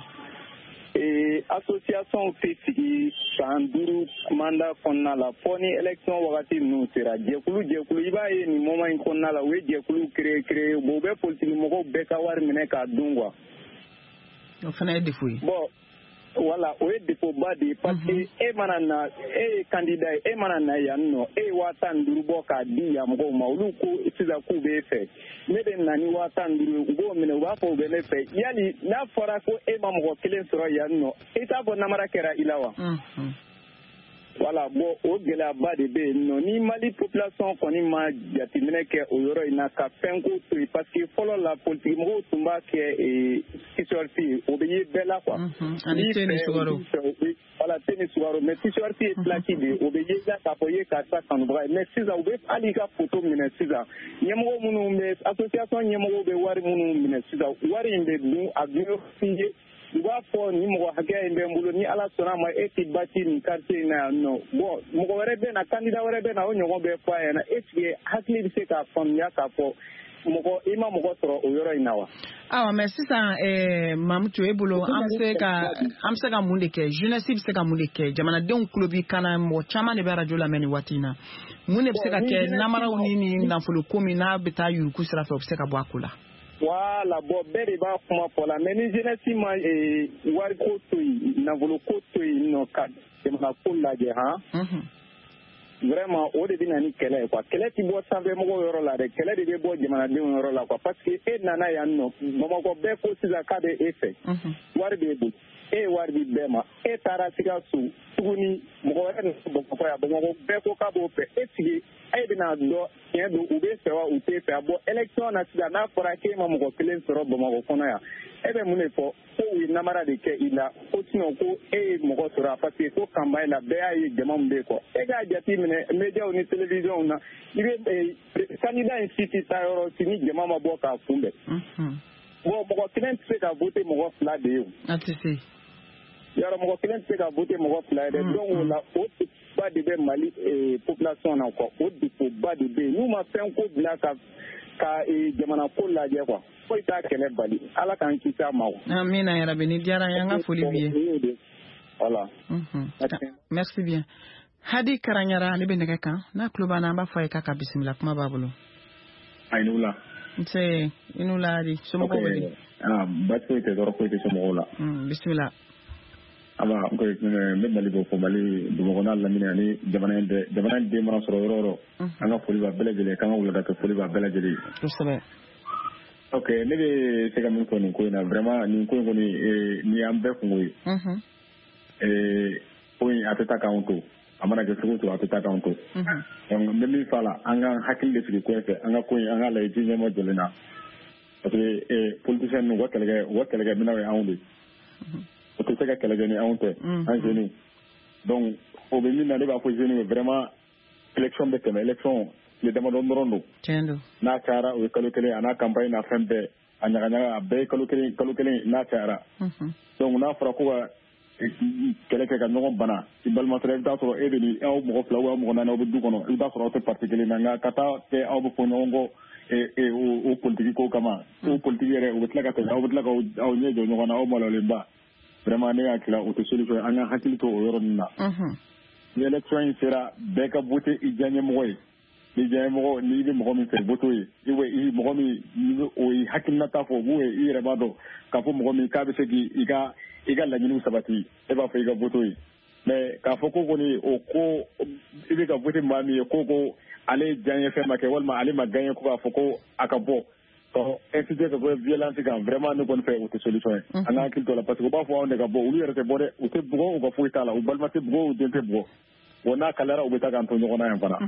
Association tɛ sigi san 5 mandat kɔnɔna la fɔ ni élection wagati ninnu sera jɛkulu i b'a ye nin moment in kɔnɔna la u ye jɛkulu créer u bɛ politique mɔgɔw bɛɛ ka wari minɛ k'a dun quoi. O fana ye défaut ye. Bon voilà o ye défaut ba de ye parce que e mana na e ye candidat ye e mana na yan nɔ e ye 15,000 bɔ k'a di yan mɔgɔw ma olu ko sisan k'u b'e fɛ ne bɛ na ni 15,000 u b'o minɛ u b'a fɔ u bɛ ne fɛ yali n'a fɔra ko e ma mɔgɔ kelen sɔrɔ yan nɔ i t'a fɔ namara kɛra i la wa. Voilà bon o gɛlɛyaba de bɛ yen nɔ ni Mali population kɔni ma jateminɛ kɛ o yɔrɔ in na ka fɛn ko to yen parce que fɔlɔ la politique mɔgɔw tun b'a kɛ t-shirt o bɛ ye bɛɛ la quoi. Ani te ni sukaro. Voilà te ni sukaro mais t-shirt ye plaque de o bɛ ye k'a fɔ ye karisa kanubaga ye mais sisan u bɛ hali i ka photo minɛ sisan ɲɛmɔgɔ minnu bɛ association ɲɛmɔgɔw bɛ wari minnu minɛ sisan wari in bɛ dun a bɛ f'i ye. U b'a fɔ ni mɔgɔ hakɛ in bɛ n bolo ni Ala sɔnna ma e tɛ bati nin quartier in na yan nɔ bon mɔgɔ wɛrɛ bɛ na candidat wɛrɛ bɛ na o ɲɔgɔn bɛ fɔ a ɲɛna est ce que hakili bɛ se k'a faamuya k'a fɔ i ma mɔgɔ sɔrɔ o yɔrɔ in na wa. Awa mais sisan Mamutu e bolo an bɛ se ka mun de kɛ jeunesse bɛ se ka mun de kɛ jamanadenw tulo b'i kan na mɔgɔ caman de bɛ radio lamɛn nin waati in na mun de bɛ se ka kɛ namaraw ni nafolo ko min n'a bɛ taa yuruku sira fɛ o bɛ se ka bɔ a ko la. Voilà bon bɛɛ de b'a kuma fɔ la mais ni jeunesse ma wari ko to yen nafolo ko to yen nɔ ka jamana ko lajɛ vraiment o de bɛ na ni kɛlɛ ye quoi kɛlɛ tɛ bɔ sanfɛmɔgɔw yɔrɔ la dɛ kɛlɛ de bɛ bɔ jamanadenw yɔrɔ la quoi parce que e nana yan nɔ Bamakɔ bɛɛ ko sisan k'a bɛ e fɛ wari b'e bolo e ye wari di bɛɛ ma e taara Sikaso tuguni mɔgɔ wɛrɛ nana Bamakɔ yan Bamakɔ bɛɛ ko k'a b'o fɛ e sigi e bɛna dɔn tiɲɛ don u bɛ fɛ wa u tɛ fɛ bon élection na sisan n'a fɔra k'e ma mɔgɔ kelen sɔrɔ Bamakɔ kɔnɔ yan e bɛ mun de fɔ ko u ye namara de kɛ i la ko sinon ko e ye mɔgɔ sɔrɔ parce que ko campagne la bɛɛ y'a ye jama min bɛ kɔ e k'a jate minɛ médiaw ni télévision na i bɛ candidat in si tɛ taa yɔrɔ si ni jama ma bɔ k'a kunbɛn bon mɔgɔ kelen tɛ se ka voter mɔgɔ 2 de ye o. A tɛ se. Yɔrɔ mɔgɔ kelen tɛ se ka voter mɔgɔ 2 ye dɛ donc o la o ba de bɛ Mali population na quoi o défaut ba de bɛ yen n'u ma fɛn ko bila ka jamana ko lajɛ quoi foyi t'a kɛlɛ bali Ala k'an kisi a ma. Amina yarabi ni diyara n ye an ka foli b'i ye. Voilà. Merci bien. Hadi Karanyara ale bɛ nɛgɛ kan n'a tulo b'an na an b'a fɔ a ye k'a ka bisimila kuma b'a bolo. A ni wula. Nse i ni wula Hadi somɔgɔw bɛ di. Baasi foyi tɛ tɔɔrɔ foyi tɛ somɔgɔw la. Bisimila. Aba n bɛ Mali bɔ fɔ Mali Bamakɔ n'a lamini ani jamana in den mana sɔrɔ yɔrɔ o yɔrɔ an ka foli b'a bɛɛ lajɛlen k'an ka wulada kɛ foli b'a bɛɛ lajɛlen. Kosɛbɛ. Ok ne bɛ se ka min fɔ nin ko in na vraiment nin ko in kɔni nin y'an bɛɛ kungo ye. Ko in a tɛ taa k'anw to a mana kɛ cogo o cogo a tɛ taa k'anw to. Donc n bɛ min fɔ a la an ka hakili de sigi ko in fɛ an ka ko in an ka lajɛ ji ɲɛmɔ jɔlen na parce que politicien ninnu u ka kɛlɛkɛ minɛnw ye anw de. O tɛ se ka kɛlɛ kɛ ni anw tɛ an jeunes donc o bɛ min na ne b'a fɔ jeunes ye vraiment élection bɛ tɛmɛ élection tile damadɔ dɔrɔn don. N'a cayara o ye kalo kelen a n'a campagne n'a fɛn bɛɛ a ɲagaɲaga a bɛɛ ye kalo kelen n'a cayara donc n'a fɔra ko ka kɛlɛ kɛ ka ɲɔgɔn bana i balima sera i bɛ taa sɔrɔ e de ni aw mɔgɔ 2 ou aw mɔgɔ 4 aw bɛ du kɔnɔ i bɛ taa sɔrɔ aw tɛ parti kelen na nka ka taa kɛ aw bɛ fɔ ɲɔgɔn kɔ o politique ko kama o politique yɛrɛ u bɛ tila ka tɛmɛ aw bɛ tila ka aw ɲɛ jɔ ɲɔgɔn na aw malolenba vraiment ne hakili la o tɛ solution ye an ka hakili to o yɔrɔ ninnu na ni élection in sera bɛɛ ka vote i diyaɲɛmɔgɔ ye ni diyaɲɛmɔgɔ n'i bɛ mɔgɔ min fɛ vote ye i mɔgɔ min o ye hakilinata fɔ ou i yɛrɛ b'a dɔn k'a fɔ mɔgɔ min k'a bɛ se k'i ka laɲiniw sabati e b'a fɔ i ka vote ye mais k'a fɔ ko kɔni o ko i bɛ ka vote maa min ye ko ale ye diyaɲɛ fɛn ma kɛ walima ale ma gagné ko k'a fɔ ko a ka bɔ inciter ka bɔ violence kan vraiment ne kɔni fɛ o tɛ solution ye an ka hakili to la parce que u b'a fɔ anw de ka bɔ olu yɛrɛ tɛ bɔ dɛ u tɛ bugɔ u ka foyi t'a la u balima tɛ bugɔ u den tɛ bugɔ wa n'a kalayara u bɛ taa k'an to ɲɔgɔn na yan fana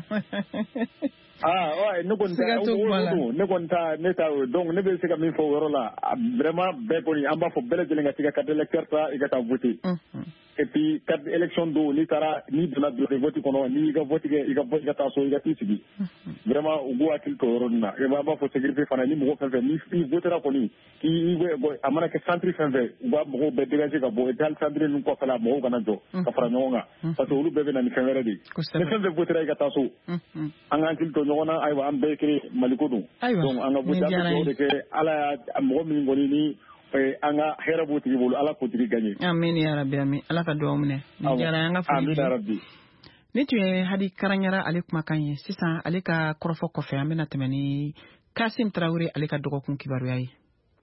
ne kɔni ta donc ne bɛ se ka min fɔ o yɔrɔ la vraiment bɛɛ kɔni an b'a fɔ bɛɛ lajɛlen ka se ka carte d'électeur ta i ka taa voter et puis carte élection don n'i donna bureau de vote kɔnɔ n'i ka vote kɛ i ka taa so i ka t'i sigi vraiment u b'u hakili to o yɔrɔ ninnu na et b'a fɔ sécurité fana ni mɔgɔ fɛn fɛn n'i votera kɔni a mana kɛ centre fɛn fɛn u b'a mɔgɔw bɛɛ dégager ka bɔ et puis hali centre ninnu kɔfɛla mɔgɔw kana jɔ ka fara ɲɔgɔn kan parce que olu bɛɛ bɛ na ni fɛn wɛrɛ de ye ni fɛn fɛn votera i ka taa so an ka hakili to ɲɔgɔn na ayiwa an bɛɛ ye kelen Maliko don donc an ka vote an bɛ dugawu de kɛ Ala y'a mɔgɔ min kɔni ni an ka hɛrɛ b'o tigi bolo Ala k'o tigi gagner amin ya rabbi amin Ala ka dugawu minɛ nin diyara an ka foli amin ya rabbi ne tun ye Hadi Karaɲara ale kumakan ye sisan ale ka kɔrɔfɔ kɔfɛ an bɛna tɛmɛ ni Kasim Tarawele ale ka dɔgɔkun kibaruya ye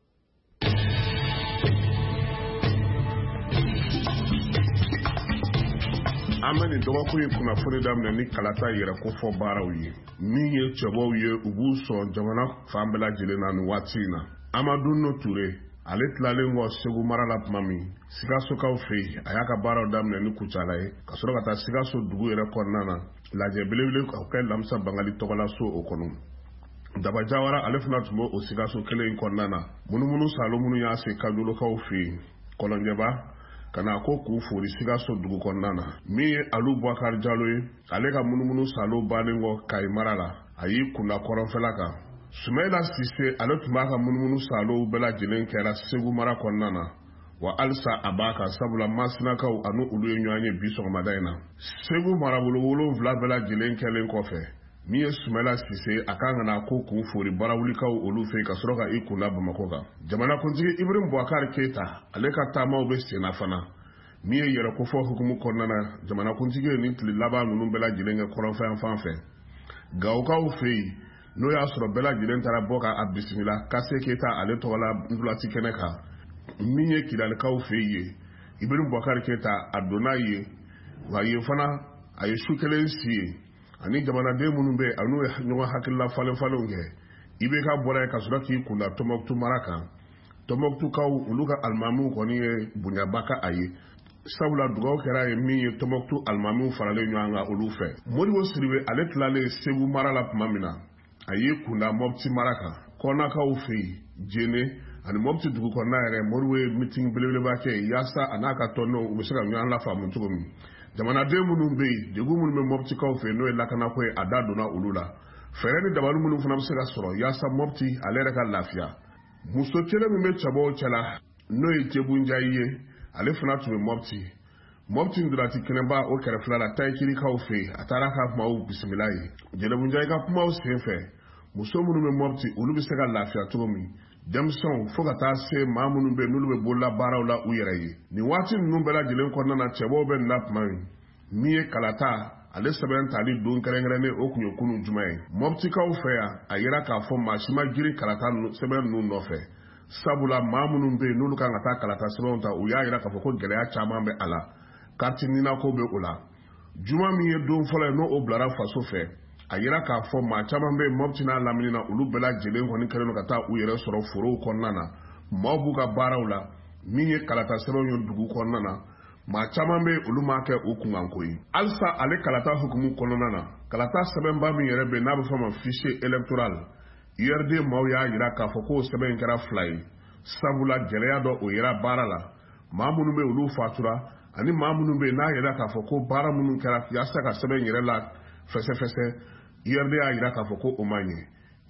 an bɛ nin dɔgɔkun ye kunnafoni daminɛ ni kalata yɛrɛ kofɔ baaraw ye min ye cɛbaw ye u b'u sɔn jamana fan bɛɛ lajɛlen na nin waati in na Amadu No Ture ale tilalen kɔ Segu mara la tuma min Sikasokaw fɛ yen a y'a ka baaraw daminɛ ni kucala ye ka sɔrɔ ka taa Sikaso dugu yɛrɛ kɔnɔna na lajɛ belebele k'o kɛ Lamisa Bangali tɔgɔla so o kɔnɔ Daba Jawara ale fana tun b'o Sikaso kelen in kɔnɔna na munumunu salo minnu y'a se Kajolokaw fɛ yen Kɔlɔnjɛba kana ko k'u fori Sikaso dugu kɔnɔna na min ye Alu Boubacar Diallo ye ale ka munumunu salo bannen kɔ Kayi mara la a y'i kunda kɔrɔnfɛla kan Sumaila Sise ale tun b'a ka munumunu salo bɛɛ lajɛlen kɛra Segu mara kɔnɔna na wa halisa a b'a kan sabula Masinakaw ani olu ye ɲɔgɔn ye bi sɔgɔmada in na Segu marabolo 7 bɛɛ lajɛlen kɛlen kɔfɛ min ye Sumaila Sise a kan kana ko k'u fori barawulikaw olu fɛ ka sɔrɔ ka i kunda Bamako kan jamanakuntigi Ibrahim Boubacar Keita ale ka taamaw bɛ senna fana min ye yɛrɛkofɔ hukumu kɔnɔna na jamanakuntigi ye nin tile laban ninnu bɛɛ lajɛlen kɛ kɔrɔnfɛn fan fɛ Gawokaw fɛ yen n'o y'a sɔrɔ bɛɛ lajɛlen taara bɔ ka bisimila Kase Keita ale tɔgɔla ndulati kɛnɛ kan min ye Kidalikaw fɛ yen Ibrahim Boubacar Keita a donna ye wa ye fana a ye su kelen si ye ani jamanaden minnu bɛ anu ye ɲɔgɔn hakilila falenfalenw kɛ IBK bɔra ye ka sɔrɔ k'i kunda Tɔnbɔkutu mara kan Tɔnbɔkutukaw olu ka alimamiw kɔni ye bonyaba ka a ye sabula dugawu kɛra ye min ye Tɔnbɔkutu alimamiw faralen ɲɔgɔn kan olu fɛ Modibo Sidibe ale tilalen Segu mara la tuma min na a y'i kunda Mopti mara kan Kɔnakaw fɛ yen Jene ani Mopti dugu kɔnɔna yɛrɛ Modibo ye meeting belebeleba kɛ yaasa a n'a ka tɔndenw u bɛ se ka ɲɔgɔn lafaamu cogo min jamanaden minnu bɛ yen degun minnu bɛ Moptikaw fɛ n'o ye lakanako ye a da donna olu la fɛɛrɛ ni dabali minnu fana bɛ se ka sɔrɔ yaasa Mopti ale yɛrɛ ka lafiya muso kelen min bɛ cɛbaw cɛla n'o ye Jebunjayi ye ale fana tun bɛ Mopti ndurati kɛnɛba o kɛrɛfɛla la Tayikirikaw fɛ a taara ka kumaw bisimila ye Jɛnɛbunjayi ka kumaw senfɛ muso minnu bɛ Mopti olu bɛ se ka lafiya cogo min denmisɛnw fo ka taa se maa minnu bɛ n'olu bɛ bolola baaraw la u yɛrɛ ye nin waati ninnu bɛɛ lajɛlen kɔnɔna na cɛbaw bɛ nin na tuma min ye kalata ale sɛbɛn tali don kɛrɛnkɛrɛnnen o tun ye kunun jumɛn ye Moptikaw fɛ yan a yera k'a fɔ maa si ma girin kalata sɛbɛn ninnu nɔfɛ sabula maa minnu bɛ yen n'olu kan ka taa kalata sɛbɛnw ta u y'a yira k'a fɔ ko gɛlɛya caman bɛ a la kariti ninako bɛ o la juma min ye don fɔlɔ ye n'o o bilara faso fɛ a yira k'a fɔ maa caman bɛ Mopti n'a lamini na olu bɛɛ lajɛlen kɔni kɛlen don ka taa u yɛrɛ sɔrɔ forow kɔnɔna na maaw b'u ka baaraw la min ye kalata sɛbɛnw ye dugu kɔnɔna na maa caman bɛ olu ma kɛ u kunkanko ye halisa ale kalata hukumu kɔnɔna na kalata sɛbɛnba min yɛrɛ bɛ n'a bɛ fɔ ma fichier électoral URD maaw y'a yira k'a fɔ k'o sɛbɛn kɛra 2 ye sabula gɛlɛya dɔ o yera baara la maa minnu bɛ olu fatura ani maa minnu bɛ n'a yira k'a fɔ ko baara minnu kɛra yaasa ka sɛbɛn yɛrɛ la fɛsɛfɛsɛ URD y'a yira k'a fɔ ko o man ɲɛ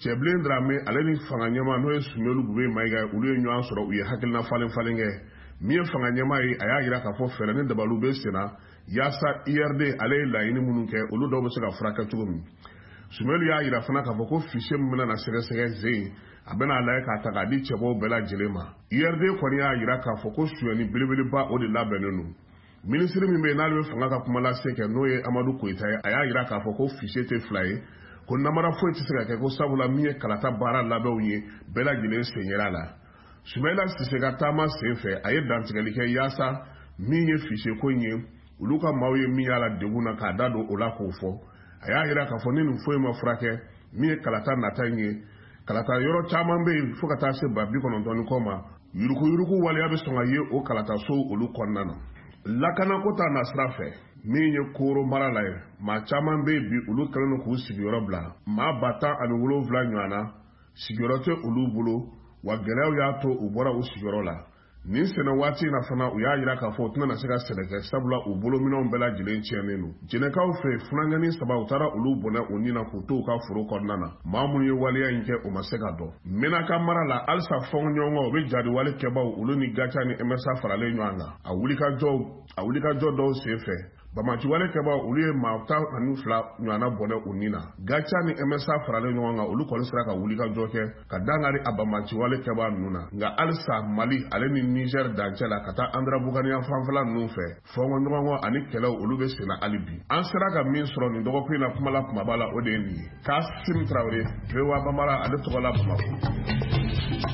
Cɛbilen Dramé ale ni fanga ɲɛma n'o ye Sumelu Bube Mayiga olu ye ɲɔgɔn sɔrɔ u ye hakilina falen kɛ min ye fanga ɲɛma ye a y'a jira k'a fɔ fɛɛrɛ ni dabaliw bɛ sen na yaasa IRD ale ye laɲini minnu kɛ olu dɔw bɛ se ka furakɛ cogo min Sumelu y'a jira fana k'a fɔ ko fichier min bɛna na sɛgɛsɛgɛ zen a bɛna lajɛ k'a ta k'a di cɛbɔw bɛɛ lajɛlen ma IRD kɔni y'a jira k'a fɔ ko suyɛni belebeleba o de labɛnnen don minisiri min bɛ yen n'ale bɛ fanga ka kuma lase kɛ n'o ye Amadu Koyita ye a y'a jira k'a fɔ ko fichier tɛ fila ye ko namara foyi tɛ se ka kɛ ko sabula min ye kalata baara labɛnw ye bɛɛ lajɛlen sen yera la Sumaila Sise ka taama sen fɛ a ye dantigɛli kɛ yaasa min ye fichier ko in ye olu ka maaw ye min y'a la degun na k'a da don o la k'o fɔ a y'a jira k'a fɔ ni nin foyi ma furakɛ min ye kalata nata in ye kalata yɔrɔ caman bɛ yen fo ka taa se 90 kɔ ma yuruku waleya bɛ sɔn ka ye o kalata so olu kɔnɔna na lakanako ta nasira fɛ min ye Koro mara la ye maa caman bɛ yen bi olu kɛlen don k'u sigiyɔrɔ bila maa 107 ɲɔgɔnna sigiyɔrɔ tɛ olu bolo wa gɛlɛyaw y'a to u bɔra u sigiyɔrɔ la nin sɛnɛ waati in na fana u y'a jira k'a fɔ u tɛna na se ka sɛnɛ kɛ sabula u bolominɛw bɛɛ lajɛlen tiɲɛnen don jɛnɛkaw fɛ funankɛni 3 u taara olu bɔnɛ u ni na k'u to u ka foro kɔnɔna na maa minnu ye waleya in kɛ u ma se ka dɔn Menaka mara la halisa fɔnɲɔgɔnkɔ u bɛ jadiwale kɛbaw olu ni Gacha ni MSA faralen ɲɔgɔn kan a wulikajɔ dɔw sen fɛ Bamaciwale kɛbaw olu ye maa 12 ɲɔgɔnna bɔnɛ u ni na Gacha ni MSA faralen ɲɔgɔn kan olu kɔni sera ka wulikajɔ kɛ ka dangari a Bamaciwale kɛbaw ninnu na nka halisa Mali ale ni Niger dancɛ la ka taa Andra Bugania fanfɛla ninnu fɛ fɔnɲɔgɔnkɔ ani kɛlɛw olu bɛ senna hali bi an sera ka min sɔrɔ nin dɔgɔkun in na kuma la kumaba la o de ye nin ye Kasim Traoré VOA Bambara ale tɔgɔ la Bamako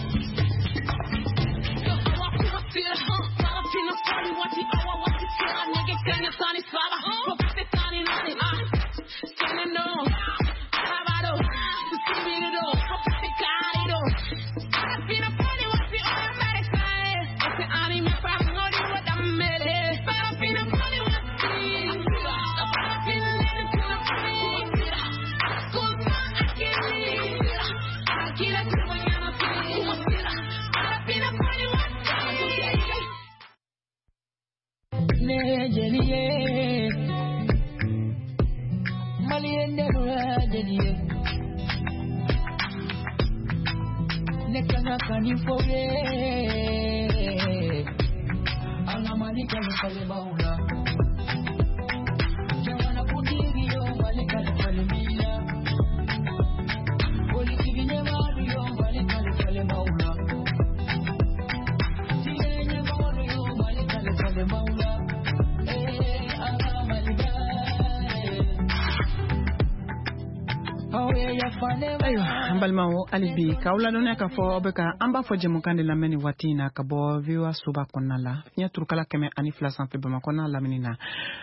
Balmao alibi kauladone ka fo beka amba fo jemukande lameni watina ka bo viwa suba konala nya turkala keme ani flasan fe bama kona laminina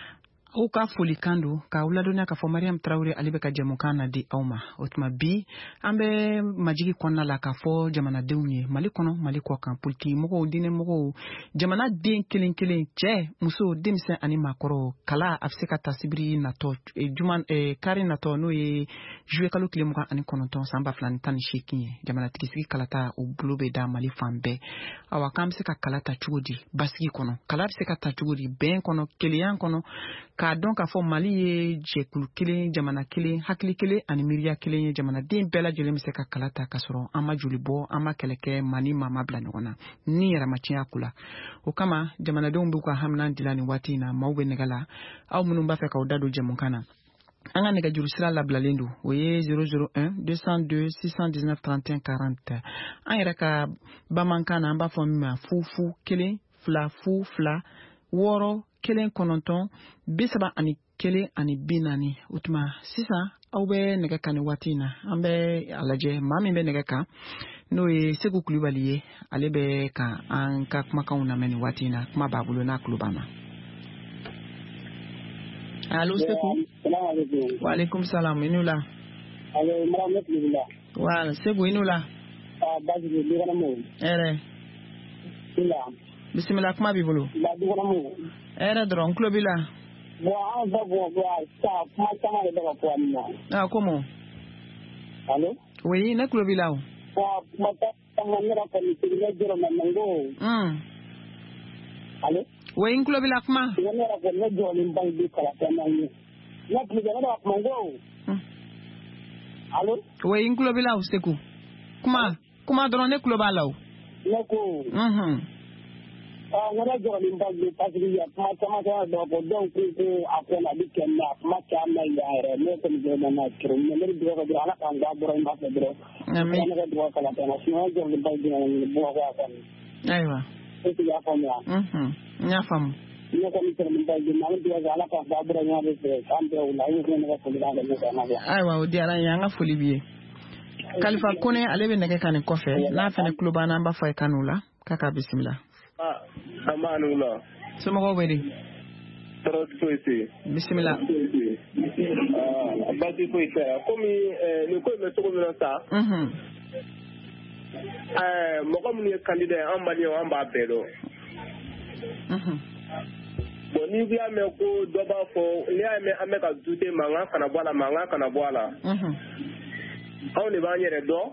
Uka foli kandu ka uladone ka fo Mariam Traoré alibeka jemukana di auma otuma bi ambe majigi konna la ka fo jamana dewnye Mali kono Mali ko kan politi mogo dine mogo jamana den kelen che muso demse ani makoro kala afseka tasibiri nato juman kari nato no ye jouer kalo kilemuka ani kononton samba flan tan shekinye jamana tikisi kalata o blobe da Mali fambe awa kamse ka kalata chugodi basigi kono kala afseka ta chugodi ben kono kelian kono ka donc a fo Mali ye jekulu kelen jamana kelen hakili kelen ani miria kelen ye jamana den bɛɛ lajɛlen bɛ se ka kalata ka sɔrɔ an ma joli bɔ an ma kɛlɛkɛ mani mama bila ɲɔgɔn na ni yɛrɛ ma tiɲɛ kula o kama jamanadenw b'u ka hamina dila nin waati in na maaw bɛ nɛgɛ la aw minnu b'a fɛ k'aw da don jɛmukan na an ka nɛgɛjuru sira labilalen don o ye 001 202 619 31 40 an yɛrɛ ka bamanankan na an b'a fɔ min ma fufu kelen fila fu fila wɔɔrɔ kelen kɔnɔntɔn 31 ani 40 o tuma sisan aw bɛ nɛgɛ kan ni waati in na an bɛ a lajɛ maa min bɛ nɛgɛ kan n'o ye Segu Kulibali ye ale bɛ ka an ka kumakanw lamɛn ni waati in na kuma b'a bolo n'a kulo b'an na. Allo Segu. Wa alaikum salam inu la. Allo Maram Kulibali. Wa Segu inu la. Baji de Libanamo. Ere. Ila. Bismillah kuma b'i bolo. La Libanamo. Ere dɔrɔn kulo b'i la. Bon, an va voir ça, comment ça va le faire moi. Ah, comment? Allô? Oui, ne kulo b'i la o. Moi, ça m'a mis à faire le jour mango. Allô? Oui, kulo b'i la kuma. Je vais faire le jour en banque de la famille. Là, plus de la mango. Allo? Oui, in kulo bila Seku. Kuma dɔrɔn ne kulo b'a la o. Ne ko. Ngana jɔlen ba je parce que ya kuma caman kɛ dɔ ko dɔw ko a ko la bi kɛmɛ a kuma caman ya yɛrɛ ne ko jɔlen na kiro ne bɛ dugawu kɛ ala k'an da dɔrɔn ba fɛ dɔrɔn. Amin. Ne ka dugawu kala tana sinon jɔlen ba je bɔ ko a kan. Ayiwa. E ti ya faamuya. N y'a faamu. Ne ko jɔlen ba je na ne dugawu ala k'an da dɔrɔn ya bɛ fɛ kan bɛ wula ne ko ne ka foli b'a la ne ka. Ayiwa o diyara n ye an ka foli b'i ye. Kalifa Kone ale bɛ nɛgɛ kan nin kɔfɛ n'a fɛnɛ kulo b'an na an b'a fɔ a ye kanu la k'a k'a bisimila. Amanula. Somɔgɔw bɛ di? Tɔɔrɔ foyi tɛ yen. Bisimila. Baasi foyi tɛ komi nin ko in bɛ cogo min na sa. Mɔgɔ minnu ye candidat ye an maliyɛnw an b'a bɛɛ dɔn. Bon ni y'a mɛn ko dɔ b'a fɔ n'i y'a mɛn an bɛ ka dute mankan kana bɔ a la mankan kana bɔ a la. Anw de b'an yɛrɛ dɔn.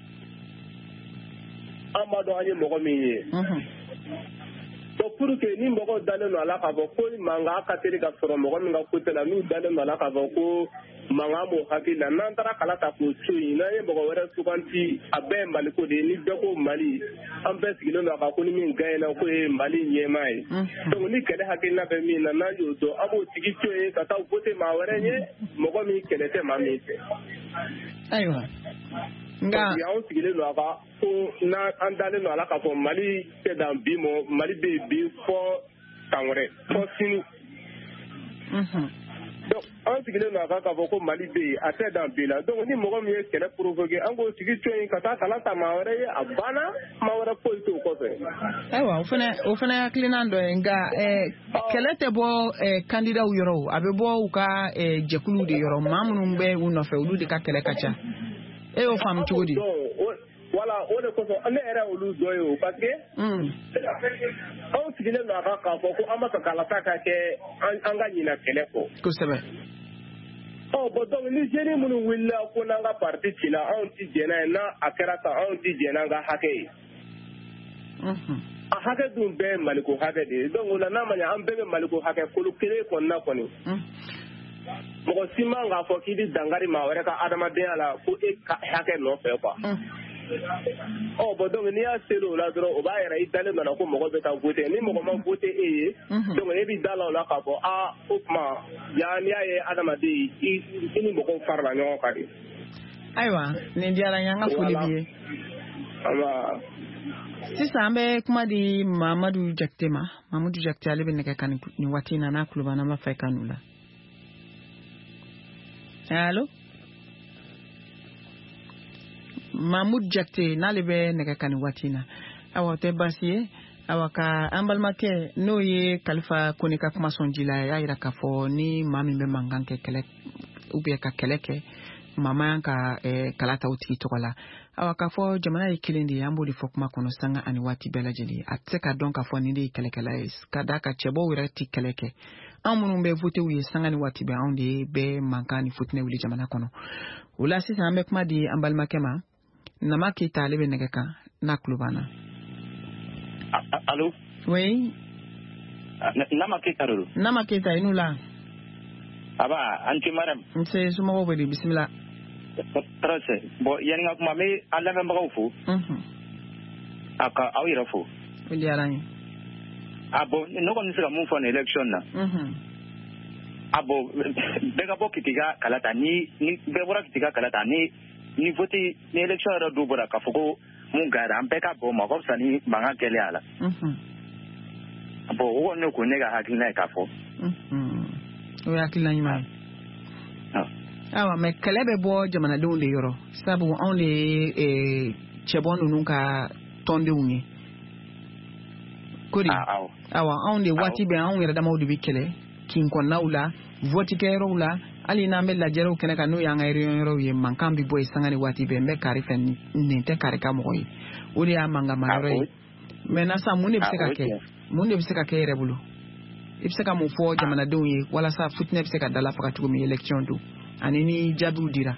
An b'a dɔn an ye mɔgɔ min ye. Donc pour que ni mɔgɔw dalen don a la k'a fɔ ko mankan ka teli ka sɔrɔ mɔgɔ min ka côté la n'u dalen don a la k'a fɔ ko mankan b'o hakili la n'an taara kala ta k'o to yen n'an ye mɔgɔ wɛrɛ suganti a bɛɛ ye Mali ko de ye ni bɛɛ ko Mali an bɛɛ sigilen don a kan ko ni min gagnera ko ye Mali ɲɛmaa ye donc ni kɛlɛ hakilina bɛ min na n'an y'o dɔn an b'o tigi to yen ka taa voter maa wɛrɛ ɲɛ mɔgɔ min kɛlɛ tɛ maa min fɛ. Ayiwa. Nka anw sigilen don a kan ko n'an dalen don a la k'a fɔ Mali tɛ dan bi mɔ Mali bɛ yen bi fɔ san wɛrɛ fɔ sini. Donc an sigilen don a kan k'a fɔ ko Mali bɛ yen a tɛ dan bi la donc ni mɔgɔ min ye kɛlɛ provoquer an k'o tigi to yen ka taa kalan ta maa wɛrɛ ye a banna maa wɛrɛ foyi t'o kɔfɛ. Ayiwa o fana hakilina dɔ ye nka kɛlɛ tɛ bɔ candidat yɔrɔ o a bɛ bɔ u ka jɛkuluw de yɔrɔ maa minnu bɛ u nɔfɛ olu de ka kɛlɛ ka ca. E y'o faamu cogo di? Voilà o de kosɔn ne yɛrɛ olu dɔ ye o parce que anw sigilen don a kan k'a fɔ ko an b'a fɛ k'Alata ka kɛ an ka ɲinɛ kɛlɛ kɔ. Kosɛbɛ. Bon donc ni jeune minnu wulila ko n'an ka parti ci la anw tɛ jɛn n'a ye n'a a kɛra tan anw tɛ jɛn n'an ka hakɛ ye. A hakɛ dun bɛɛ ye Maliko hakɛ de ye donc o la n'a ma ɲɛ an bɛɛ bɛ Maliko hakɛ kolo kelen kɔnɔna kɔni. Mɔgɔ si man k'a fɔ k'i bɛ dankari maa wɛrɛ ka adamadenya la ko e ka hakɛ nɔfɛ quoi. Bon donc n'i y'a seri o la dɔrɔn o b'a yɛrɛ i dalen nana ko mɔgɔ bɛ taa voter ni mɔgɔ ma voter e ye donc e b'i da la o la k'a fɔ o tuma yan n'i y'a ye adamaden i ni mɔgɔw farala ɲɔgɔn kan de. Ayiwa nin diyara n ye an ka foli b'i ye. Sisan an bɛ kuma di Mamadu Jakite ma Mamadu Jakite ale bɛ nɛgɛ kan nin waati in na n'a kulo b'an na an b'a fɛ kanu la. Allo Mahmoud Jakite n'ale bɛ nɛgɛ kan nin waati in na awa tɛ baasi ye awa ka an balimakɛ n'o ye Kalifa Kone ka kuma sɔn ji la a y'a jira k'a fɔ ni maa min bɛ mankan kɛ kɛlɛ ou bien ka kɛlɛ kɛ maa man ka kala ta o tigi tɔgɔ la awa k'a fɔ jamana ye kelen de ye an b'o de fɔ kuma kɔnɔ sanga ani waati bɛɛ lajɛlen a tɛ se ka dɔn k'a fɔ nin de ye kɛlɛkɛla ye ka d'a kan cɛbɔw yɛrɛ tɛ kɛlɛ kɛ anw minnu bɛ voter u ye sanga ni waati bɛɛ anw de bɛ mankan ni fitinɛ wuli jamana kɔnɔ o la sisan an bɛ kuma di an balimakɛ ma Nama Keita ale bɛ nɛgɛ kan n'a kulo b'an na. Allo. Oui. Nama Keita do. Nama Keita i n'u la. Aba anti madame. Nse somɔgɔw bɛ di bisimila. Très bon yani nka kuma me an lamɛnbagaw fo. A ka aw yɛrɛ fo. O diyara n ye. Bon ne kɔni bɛ se ka mun fɔ nin élection na. Bon bɛɛ ka bɔ Kitiga kala ta ni bɛɛ bɔra Kitiga kala ta ni vote ni élection yɛrɛ do bɔra k'a fɔ ko mun gagner an bɛɛ ka bɔ ma ko fisa ni mankan kɛlen a la. Bon o kɔni ne ko ne ka hakilina ye k'a fɔ. O ye hakilina ɲuman ye. Awa mais kɛlɛ bɛ bɔ jamanadenw de yɔrɔ sabu anw de ye cɛbɔ ninnu ka tɔndenw ye. Kodi awa anw de waati bɛɛ anw yɛrɛ damaw de bɛ kɛlɛ kin kɔnɔnaw la vote kɛyɔrɔw la hali n'an bɛ lajɛrew kɛnɛ kan n'o y'an ka réunion yɔrɔw ye mankan bɛ bɔ yen sanga ni waati bɛɛ n bɛ kari fɛ nin tɛ kari ka mɔgɔ ye o de y'a mangama yɔrɔ ye maintenant sisan mun de bɛ se ka kɛ mun de bɛ se ka kɛ yɛrɛ bolo i bɛ se ka mun fɔ jamanadenw ye walasa fitinɛ bɛ se ka dala faga cogo min élection don ani ni jaabiw dira.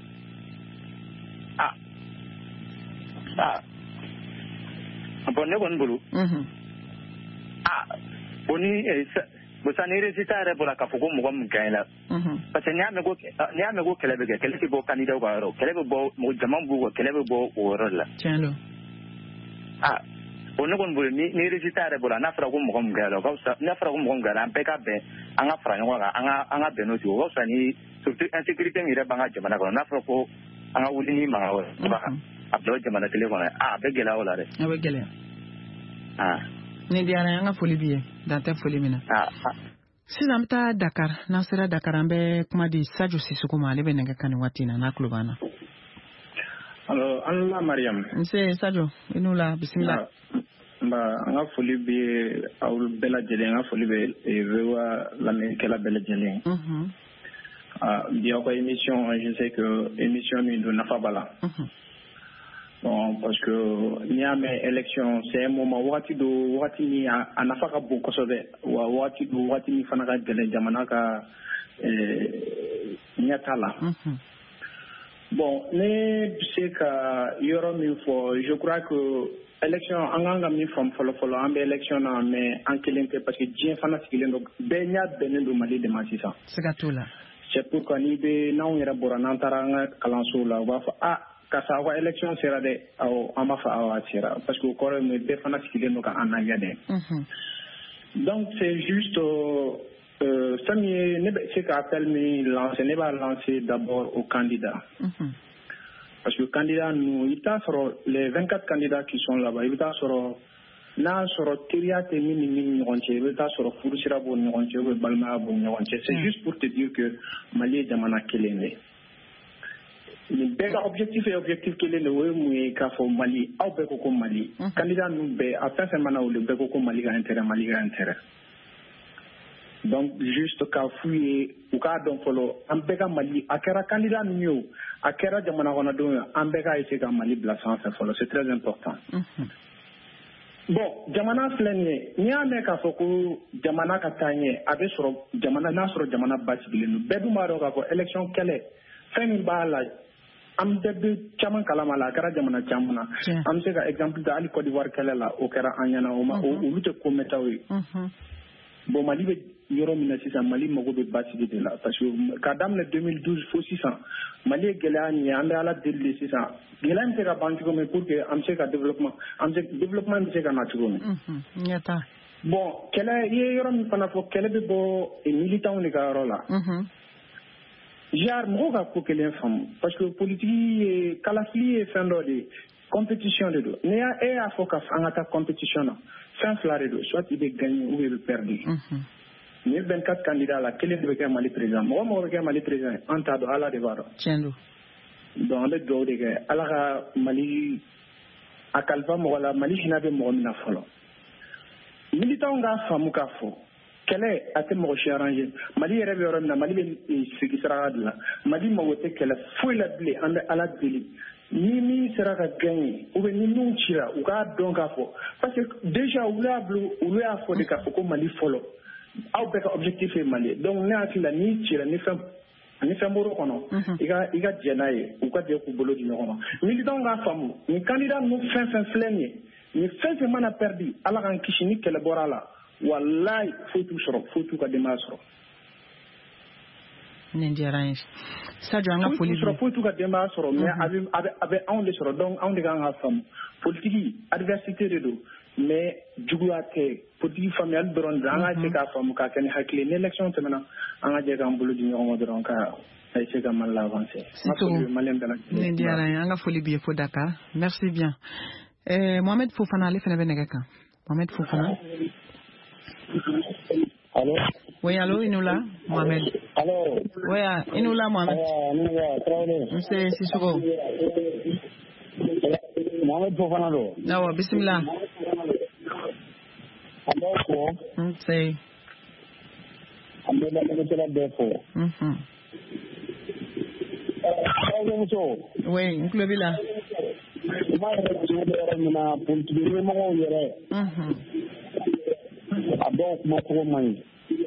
Bon ne kɔni bolo bon ni busa ni résultat yɛrɛ bɔra k'a fɔ ko mɔgɔ min gagne la parce que n'i y'a mɛn ko kɛlɛ bɛ kɛ kɛlɛ tɛ bɔ candidat ka yɔrɔ kɛlɛ bɛ bɔ jama b'u kɔ kɛlɛ bɛ bɔ o yɔrɔ de la tiɲɛ don o ne kɔni bolo ni résultat yɛrɛ bɔra n'a fɔra ko mɔgɔ min gagne la o ka fisa n'a fɔra ko mɔgɔ min gagne la an bɛɛ ka bɛn an ka fara ɲɔgɔn kan an ka bɛn n'o tigi o ka fisa ni surtout insécurité min yɛrɛ b'an ka jamana kɔnɔ n'a fɔra ko an ka wuli ni mankan wɛrɛ a bila jamana kelen kɔnɔ a bɛ gɛlɛya o la dɛ a bɛ gɛlɛya ni diyara an ka foli b'i ye dan tɛ foli min na sisan an bɛ taa Dakar n'an sera Dakar an bɛ kuma di Sadio Sissoko ma ale bɛ nɛgɛ kan nin waati in na n'a tulo b'an na alors an la Mariam nse Sadio i n'u la bisimila an ka foli bɛ aw bɛɛ lajɛlen an ka foli bɛ VOA lamɛnnikɛla bɛɛ lajɛlen bi aw ka émission je sais que émission min don nafa b'a la bon parce que n'i y'a mɛn élection c'est un moment wagati min a nafa ka bon kosɛbɛ wa wagati min fana ka gɛlɛn jamana ka ɲɛta la bon ne bɛ se ka yɔrɔ min fɔ je crois que élection an kan ka min faamu fɔlɔ an bɛ élection na mais an kelen tɛ parce que diɲɛ fana sigilen don bɛɛ ɲɛ bɛnnen don Mali de ma sisan siga t'o la c'est pourquoi n'anw yɛrɛ bɔra n'an taara an ka kalansow la u b'a fɔ karisa aw ka élection sera dɛ awɔ an b'a fɔ awɔ a sera parce que o kɔrɔ ye mun ye bɛɛ fana sigilen don k'an lajɛ dɛ donc c'est juste fɛn min ye ne bɛ se ka appel min lancer ne b'a lancer d'abord aux candidats parce que candidats ninnu i bɛ taa sɔrɔ les 24 candidats qui sont là-bas i bɛ taa sɔrɔ n'a sɔrɔ teriya tɛ min ni min ni ɲɔgɔn cɛ i bɛ taa sɔrɔ furusira b'o ni ɲɔgɔn cɛ ou bien balimaya b'o ni ɲɔgɔn cɛ c'est juste pour te dire que Mali ye jamana kelen de nin bɛɛ ka objectif ye objectif kelen de o ye mun ye k'a fɔ Mali aw bɛɛ ko ko Mali candidat ninnu bɛɛ a fɛn fɛn mana wuli bɛɛ ko ko Mali ka intérêt Mali ka intérêt donc juste k'a f'u ye u k'a dɔn fɔlɔ an bɛɛ ka Mali a kɛra candidat ninnu ye o a kɛra jamana kɔnɔdenw ye an bɛɛ ka essayer ka Mali bila sanfɛ fɔlɔ c'est très important bon jamana filɛ nin ye n'i y'a mɛn k'a fɔ ko jamana ka taa ɲɛ a bɛ sɔrɔ jamana n'a sɔrɔ jamana basigilen don bɛɛ dun b'a dɔn k'a fɔ élection kɛlɛ fɛn min b'a la an bɛɛ bɛ caman kalama la a kɛra jamana caman na an bɛ se ka exemple ta hali Côte d'Ivoire kɛlɛ la o kɛra an ɲɛna olu tɛ ko mɛntaw ye bon Mali bɛ yɔrɔ min na sisan Mali mago bɛ basigi de la parce que k'a daminɛ 2012 fo sisan Mali ye gɛlɛya min ye an bɛ Ala deli de sisan gɛlɛya bɛ se ka ban cogo min pour que an bɛ se ka développement bɛ se ka na cogo min bon kɛlɛ i ye yɔrɔ min fana fɔ kɛlɛ bɛ bɔ militants de ka yɔrɔ la mɔgɔw ka ko kelen faamu parce que politiki ye kalafili ye fɛn dɔ de ye compétition de don n'i y'a fɔ ka an ka taa compétition na fɛn fila de don soit i bɛ gagner ou bien i bɛ perdre nin ye 24 candidats la kelen de bɛ kɛ Mali président mɔgɔ bɛ kɛ Mali président an t'a dɔn Ala de b'a dɔn tiɲɛ don donc an bɛ dugawu de kɛ Ala ka Mali a kalifa mɔgɔ la Mali hinɛ bɛ mɔgɔ min na fɔlɔ militants k'a faamu k'a fɔ kɛlɛ a tɛ mɔgɔ si arranger Mali yɛrɛ bɛ yɔrɔ min na Mali bɛ sigi saraka de la Mali mago tɛ kɛlɛ foyi la bilen an bɛ Ala deli ni min sera ka gagner ou bien ni min cira u k'a dɔn k'a fɔ parce que déjà olu y'a fɔ de k'a fɔ ko Mali fɔlɔ aw bɛɛ ka objectif ye Mali donc ne hakili la n'i cira ni fɛn bɔr'o kɔnɔ i ka jɛ n'a ye u ka jɛ k'u bolo di ɲɔgɔn ma militants k'a faamu ni candidat ninnu fɛn fɛn filɛ nin ye ni fɛn fɛn mana perdu Ala k'an kisi ni kɛlɛ bɔra a la wallahi foyi t'u ka denbaya sɔrɔ nin diyara n ye Sadio an ka foli foyi t'u ka denbaya sɔrɔ mais a bɛ anw de sɔrɔ donc anw de kan ka faamu politiki adversité de don mais juguya tɛ politiki faamuyali dɔrɔn de an ka se k'a faamu k'a kɛ ni hakili ni élection tɛmɛna an ka jɛ k'an bolo di ɲɔgɔn ma dɔrɔn ka essayer ka Mali avancer nin diyara n ye an ka foli b'i ye fo Dakar merci bien Mohamed Fofana ale fana bɛ nɛgɛ kan Mohamed Fofana Allô? Oui, allô, Inoula, Mohamed. Allô? Oui, Inoula, Mohamed. Monsieur Sissoko. Mohamed Fofana do. Awa, bismillah. Allô? C'est. Oui, un club là. A dɔw kuma cogo man ɲi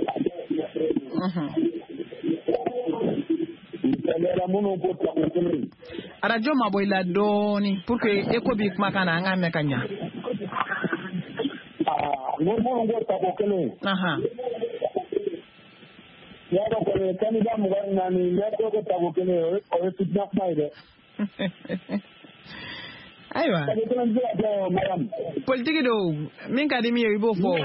radio ma bɔ i la dɔɔni pour que écho bi kumakan na an k'a mɛn ka ɲa minnu ko tako kelen ya dɔn kɔni candidat 24 ne ko ko tago kelen o ye fitina kuma ye dɛ. Ayiwa politique do min ka di min ye i b'o fɔ.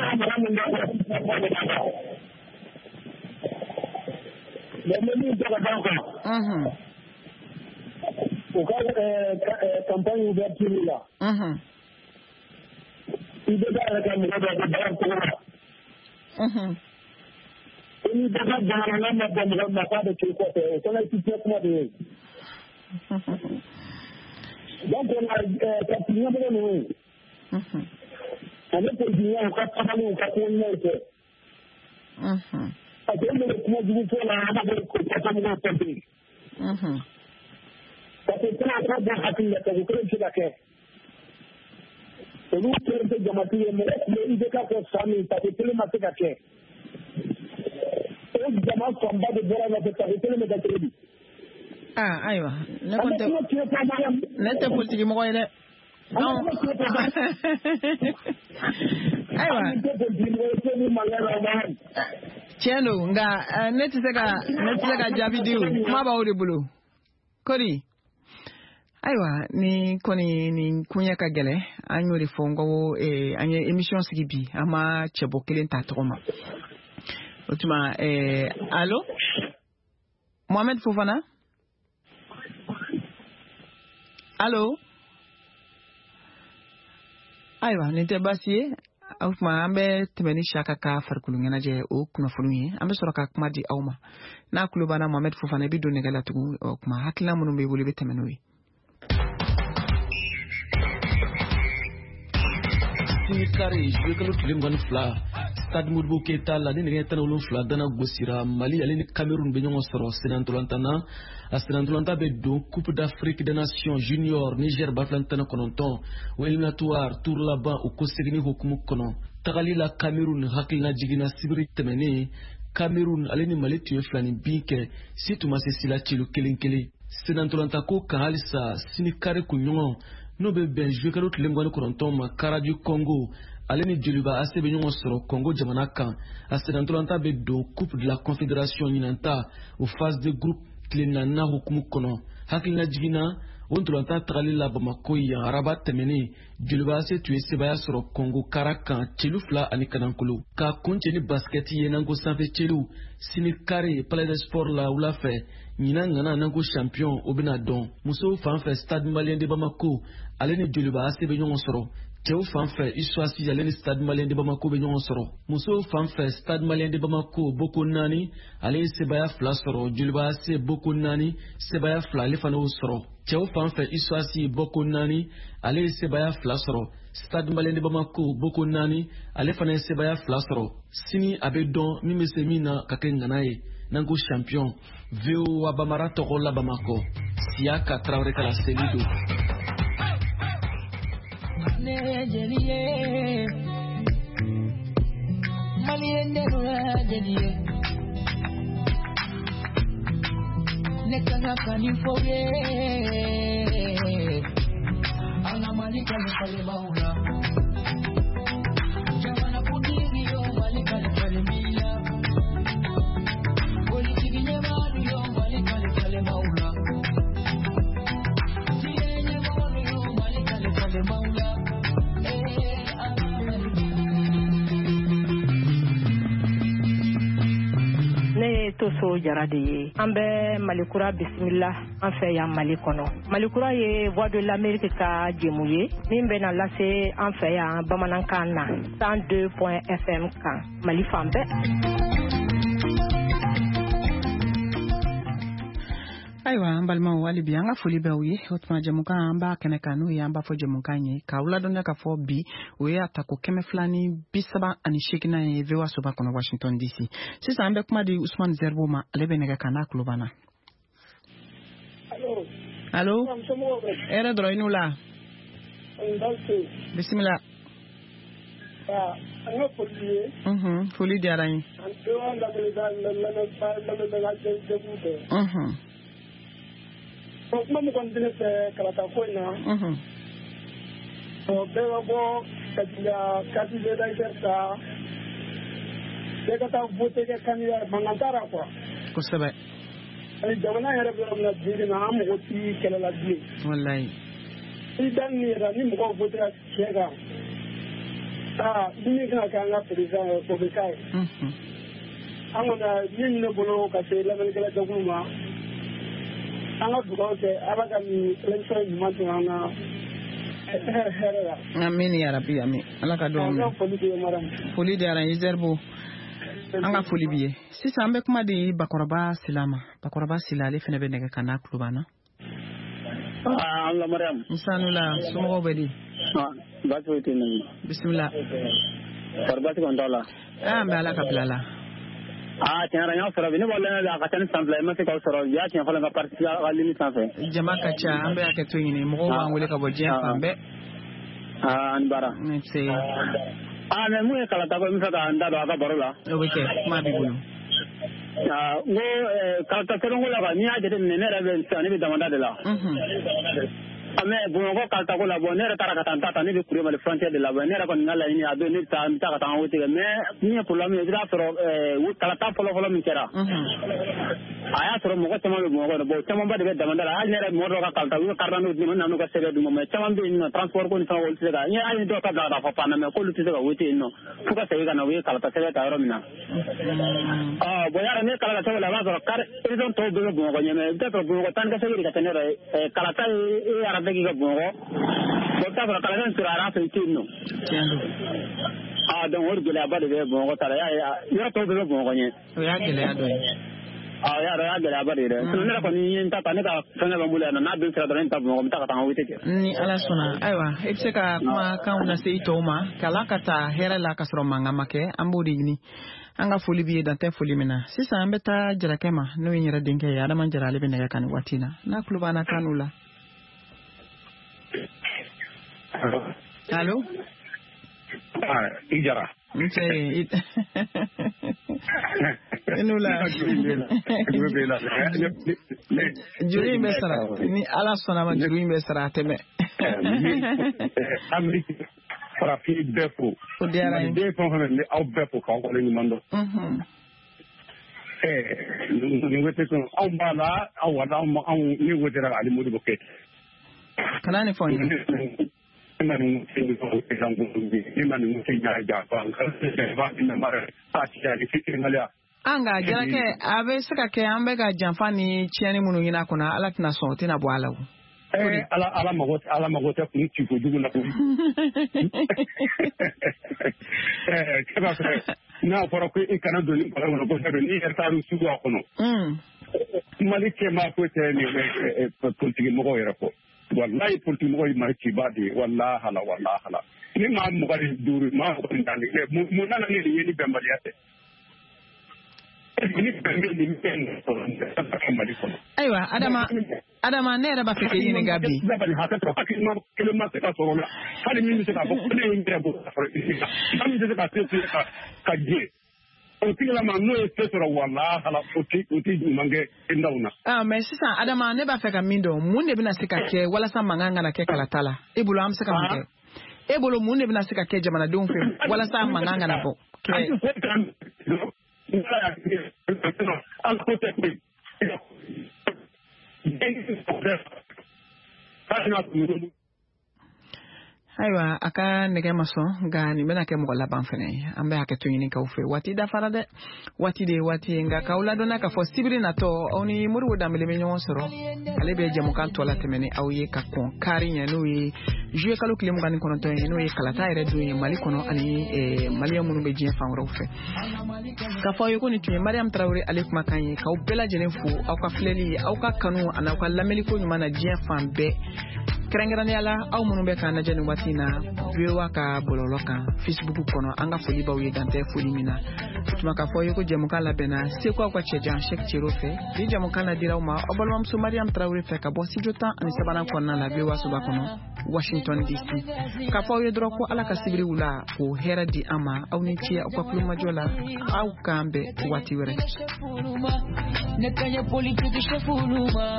min tɛ ka ban kɔnɔ. u ka campagne ouverture la. i bɛ taa yɛrɛ ka mɔgɔ dɔ ka baara cogo la. ni bɛ ka jamana ma bɔ mɔgɔ ma k'a bɛ k'i kɔfɛ o fana ye fitinɛ kuma de ye. donc ka ɲɛmɔgɔ ninnu ani politiciens ka sabali u ka ko ɲumanw kɛ. parce que olu de kuma jugu fɔ la an b'a fɔ ko kasamɔgɔw tɛmpe. parce que kana ka bɔ hakili la sago kelen tɛ ka kɛ. olu kelen tɛ jamati ye mɔgɔ tun bɛ IBK fɔ san min parce que kelen ma se ka kɛ. o jama fanba de bɔra nɔfɛ parce que kelen bɛ kɛ cogo di. Ayiwa ne tɛ politique mɔgɔ ye dɛ. Ayiwa tiɲɛ don nka ne tɛ se ka jaabi di o kuma b'aw de bolo Kori. Ayiwa ni kɔni ni kunya ka gɛlɛ an y'o de fɔ n ko an ye émission sigi bi an ma cɛbɔ kelen ta tɔgɔ ma. O tuma allo Mohamed Fofana. Allo ayiwa nin tɛ baasi ye o tuma an bɛ tɛmɛ ni Saka ka farikolo ɲɛnajɛ o kunnafoni ye an bɛ sɔrɔ ka kuma di aw ma n'a kulo banna Mohamed Fofana i bɛ don nɛgɛ la tugun o tuma hakilina minnu b'i bolo i bɛ tɛmɛ n'o ye. Sinikari jikalo tilemgani fila Stade Modibo Keita la ni nɛgɛ 17 dana gosira Mali ale ni Cameroun bɛ ɲɔgɔn sɔrɔ senantolantana a senantolanta bɛ don Coupe d'Afrique des Nations Junior Niger bafilantana 9 o éliminatoire tour laban o ko segini hukumu kɔnɔ tagali la Cameroun hakilina jiginna sibiri tɛmɛnen Cameroun ale ni Mali tun ye 2-2 kɛ si tun ma se sila cilo kelen senantolanta ko kan halisa Sinikari kunɲɔgɔn n'o bɛ bɛn juillet tile 29 ma Kara du Congo ale ni Joliba AC bɛ ɲɔgɔn sɔrɔ Congo jamana kan a senantolanta bɛ don Coupe de la Confédération ɲinanta o phase de groupe tile 4 hukumu kɔnɔ hakilina jiginna o ntolanta tagali la Bamako yan araba tɛmɛnen Joliba AC tun ye sebaya sɔrɔ Congo Kara kan celu 2 ani kanankolo ka kuncɛ ni basket ye nanko sanfɛ celu Sinikari Palais des Sports la wula fɛ ɲinan ŋana nanko champion o bɛna dɔn musow fan fɛ Stade Malien de Bamako ale ni Joliba AC bɛ ɲɔgɔn sɔrɔ cɛw fan fɛ Issoisi ale ni Stade Malien de Bamako bɛ ɲɔgɔn sɔrɔ musow fan fɛ Stade Malien de Bamako Boko 4 ale ye sebaya 2 sɔrɔ Joliba AC Boko 4 sebaya 2 ale fana y'o sɔrɔ cɛw fan fɛ Issoisi Boko 4 ale ye sebaya 2 sɔrɔ Stade Malien de Bamako Boko 4 ale fana ye sebaya 2 sɔrɔ sini a bɛ dɔn min bɛ se min na ka kɛ ŋana ye nanko champion VOA Bamara tɔgɔ la Bamako Siaka Traoré kala selido Nejeliye Maliende Nejeliye Nekanga kanifoge Ana malika nifale maula Jamana kudiri yo malika nifale mila Politiki nyemaru yo malika nifale maula Tiye nyemaru yo malika nifale maula Toso Jara de ye an bɛ Malikura bisimila an fɛ yan Mali kɔnɔ Malikura ye Voix de l'Amérique ka jɛmu ye min bɛna lase an fɛ yan bamanankan na 102.fm kan Mali fan bɛɛ. Ayiwa an balimaw wali bi an ka foli bɛ u ye o tuma jɛmukan an b'a kɛnɛ kan n'o ye an b'a fɔ jɛmukan ye k'aw ladɔnya k'a fɔ bi o ye a ta ko 238 ye VOA soba kɔnɔ Washington DC sisan an bɛ kuma di Usman Zerbo ma ale bɛ nɛgɛ kan n'a kulo banna. Allo hɛrɛ dɔrɔn i n'u la bisimila. An ka foli ye. Foli diyara n ye. Kuma min kɔni tɛ fɛ kalata ko in na bɛɛ ka bɔ ka kati bɛɛ ta bɛɛ ka taa vote kɛ candidat mankan t'a la quoi. Kosɛbɛ. Jamana yɛrɛ bɛ yɔrɔ min na bi na an mɔgɔ ti kɛlɛ la bilen. Wallahi. I dan ni yɛrɛ ni mɔgɔw votera cɛ kan min kan ka kɛ an ka président ye o bɛ k'a ye. An kɔni min ne bolo ka se lamɛnnikɛla jɛkulu ma an ka dugawu kɛ Ala ka nin élection ɲuman tɛmɛ an na hɛrɛ la. Amin ya rabbi amin. Ala ka dɔn. Foli diyara n ye Zerbo. An ka foli b'i ye. Sisan an bɛ kuma di Bakɔrɔba Sila ma. Bakɔrɔba Sila ale fana bɛ nɛgɛ ka n'a tulo b'an na. An la Mariam. Nsanula somɔgɔw bɛ di? Baasi foyi tɛ yen. Bisimila. Kɔri baasi kɔni t'a la. An bɛ Ala ka bila la. Tiɲɛ yɛrɛ n y'a sɔrɔ bi ne bɔra la a ka ca ni san 2 i ma se k'aw sɔrɔ bi y'a tiɲɛ fɔlɔ ka parti ka ligne sanfɛ. Jama ka ca an bɛ hakɛto ɲini mɔgɔw b'an wele ka bɔ diɲɛ fan bɛɛ. An bara. Mais mun ye kalata ko n bɛ fɛ ka n da don a ka baro la. O bɛ kɛ kuma b'i bolo. N ko kalata sɛbɛnko la n'i y'a jateminɛ ne yɛrɛ bɛ sisan ne bɛ damanda de la. Mais Bamakɔ kalata ko la bon ne yɛrɛ taara ka taa n ta ne bɛ Kuré Mali frontière de la ne yɛrɛ kɔni ka laɲini a don ne bɛ taa ka taa n vote kɛ mais min ye problème ye i b'a sɔrɔ kalata fɔlɔ min kɛra a y'a sɔrɔ mɔgɔ caman bɛ Bamakɔ bon camanba de bɛ damanda la hali ne yɛrɛ mɔgɔ dɔw ka kalata u ye carte d'identité d'u ma n'u ka sɛbɛn d'u ma mais caman bɛ yen nɔ transport ko ni fɛn olu tɛ se ka hali dɔw ka bila ka fɔ panna mais k'olu tɛ se ka vote yen nɔ fo ka segin ka na u ye kalata sɛbɛn ta yɔrɔ min na bon yàrá ne kalata sɛbɛn la i b'a sɔrɔ région tɔw bɛɛ bɛ Bamakɔ ɲɛ mais i bɛ taa sɔrɔ Bamakɔ tan ni ka sɛbɛn de ka tɛ ne yɛrɛ kalata ye arabɛ k'i ka Bamakɔ bon t'a sɔrɔ kalata in sɔrɔ a fɛ i tɛ yen nɔ donc o de gɛlɛyaba de bɛ Bamakɔ ta la yɔrɔ tɔw bɛɛ bɛ Bamakɔ ɲɛ o y'a gɛlɛya dɔ ye y'a dɔn o y'a gɛlɛyaba de ye dɛ ne yɛrɛ kɔni ye n ta ne ka fɛngɛ bɛ n bolo yan nɔ n'a bɛ sira dɔrɔn ne ta Bamakɔ n bɛ taa ka taa n ka vote kɛ ni Ala sɔnna ayiwa i bɛ se ka kumakanw lase i tɔw ma kala ka taa hɛrɛ la ka sɔrɔ mankan ma kɛ an b'o de ɲini an ka foli b'i ye dan tɛ foli min na sisan an bɛ taa Jarakɛ ma n'o ye n yɛrɛ denkɛ ye Adama Jara ale bɛ nɛgɛ kan nin waati in na n'a tulo b'an na kan n'o la. Allo? I Jara. Nse. Inula. Juru in bɛ sara ni Ala sɔnna ma juru in bɛ sara a tɛmɛ. Ami farafin bɛɛ fo. O diyara n ye. Den fɛn o fɛn bɛ aw bɛɛ fo k'aw waleɲuman dɔn. Nin wote sɔn anw b'a la aw wala anw ni wotera Ali Modibo Keyita. Kana ni fɔ n ye. An ka Jarakɛ a bɛ se ka kɛ an bɛ ka janfa ni tiɲɛni minnu ɲini a kɔnɔ Ala tɛna sɔn o tɛna bɔ a la o. Ala mago tɛ kun ci kojugu la koyi. N'a fɔra ko i kana don ni bala kɔnɔ kosɛbɛ n'i yɛrɛ taara sugu a kɔnɔ. Mali cɛmaa ko tɛ ni politiki mɔgɔw yɛrɛ kɔ. Wallahi politique mɔgɔ ye Mali ciba de ye wallahi hala ni maa 25 maa 24 mun nana ni ye ni bɛnbaliya tɛ ayiwa Adama ne yɛrɛ b'a fɛ k'i ɲininka bi kelen ma se ka sɔrɔ la hali min bɛ se k'a fɔ ko ne ye n yɛrɛ bɔ hali min bɛ se ka diɲɛ o tigilama n'o ye se sɔrɔ wallahi hala o tɛ ɲuman kɛ ndaw na. Mais sisan Adama ne b'a fɛ ka min dɔn mun de bɛna se ka kɛ walasa mankan kana kɛ kalata la e bolo an bɛ se ka mun kɛ e bolo mun de bɛna se ka kɛ jamanadenw fɛ walasa mankan kana bɔ ayiwa a ka nɛgɛ ma sɔn nka nin bɛna kɛ mɔgɔ laban fɛnɛ ye an bɛ hakɛto ɲini k'aw fɛ waati dafara dɛ waati de ye waati ye nka k'aw ladɔnna k'a fɔ sibiri natɔ aw ni Modibo Dembele bɛ ɲɔgɔn sɔrɔ ale bɛ jɛmukan tɔ la tɛmɛ ni aw ye ka kɔn kari ɲɛ n'o ye juillet kalo tile 29 ye n'o ye kalata yɛrɛ don ye Mali kɔnɔ ani maliyɛn minnu bɛ diɲɛ fan wɛrɛw fɛ k'a fɔ aw ye ko nin tun ye Mariam Tarawele ale kumakan ye k'aw bɛɛ lajɛlen fo aw ka filɛli aw ka kanu ani aw ka lamɛnliko ɲuman na diɲɛ fan bɛɛ kɛrɛnkɛrɛnnenya la aw minnu bɛ k'an lajɛ nin waati in na VOA ka bɔlɔlɔ kan Facebook kɔnɔ an ka foli b'aw ye dan tɛ foli min na tuma k'a fɔ aw ye ko jɛmukan labɛnna seko aw ka cɛjan Cheikh Thierno fɛ bi jɛmukan ladira aw ma aw balimamuso Mariam Tarawele fɛ ka bɔ studio 10 ani 3 kɔnɔna la VOA soba kɔnɔ Washington DC k'a fɔ aw ye dɔrɔn ko Ala ka sibiri wula ko hɛrɛ di an ma aw ni ce aw ka kulomajɔ la aw k'an bɛn waati wɛrɛ ne kaɲɛ politique chefuluma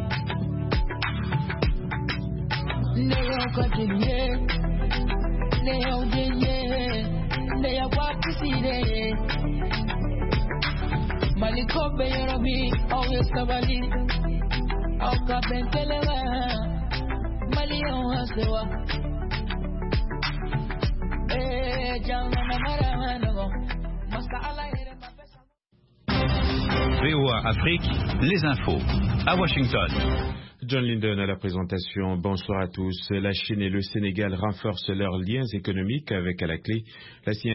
ne y'aw ka jeli ye ne y'aw den ye ne y'aw ka kisi de ye kobe yorobi always kabali au kabentelewa mali on hasewa jangana maramano masala VOA Afrique, les infos à Washington. John Linden à la présentation. Bonsoir à tous. La Chine et le Sénégal renforcent leurs liens économiques avec à la clé la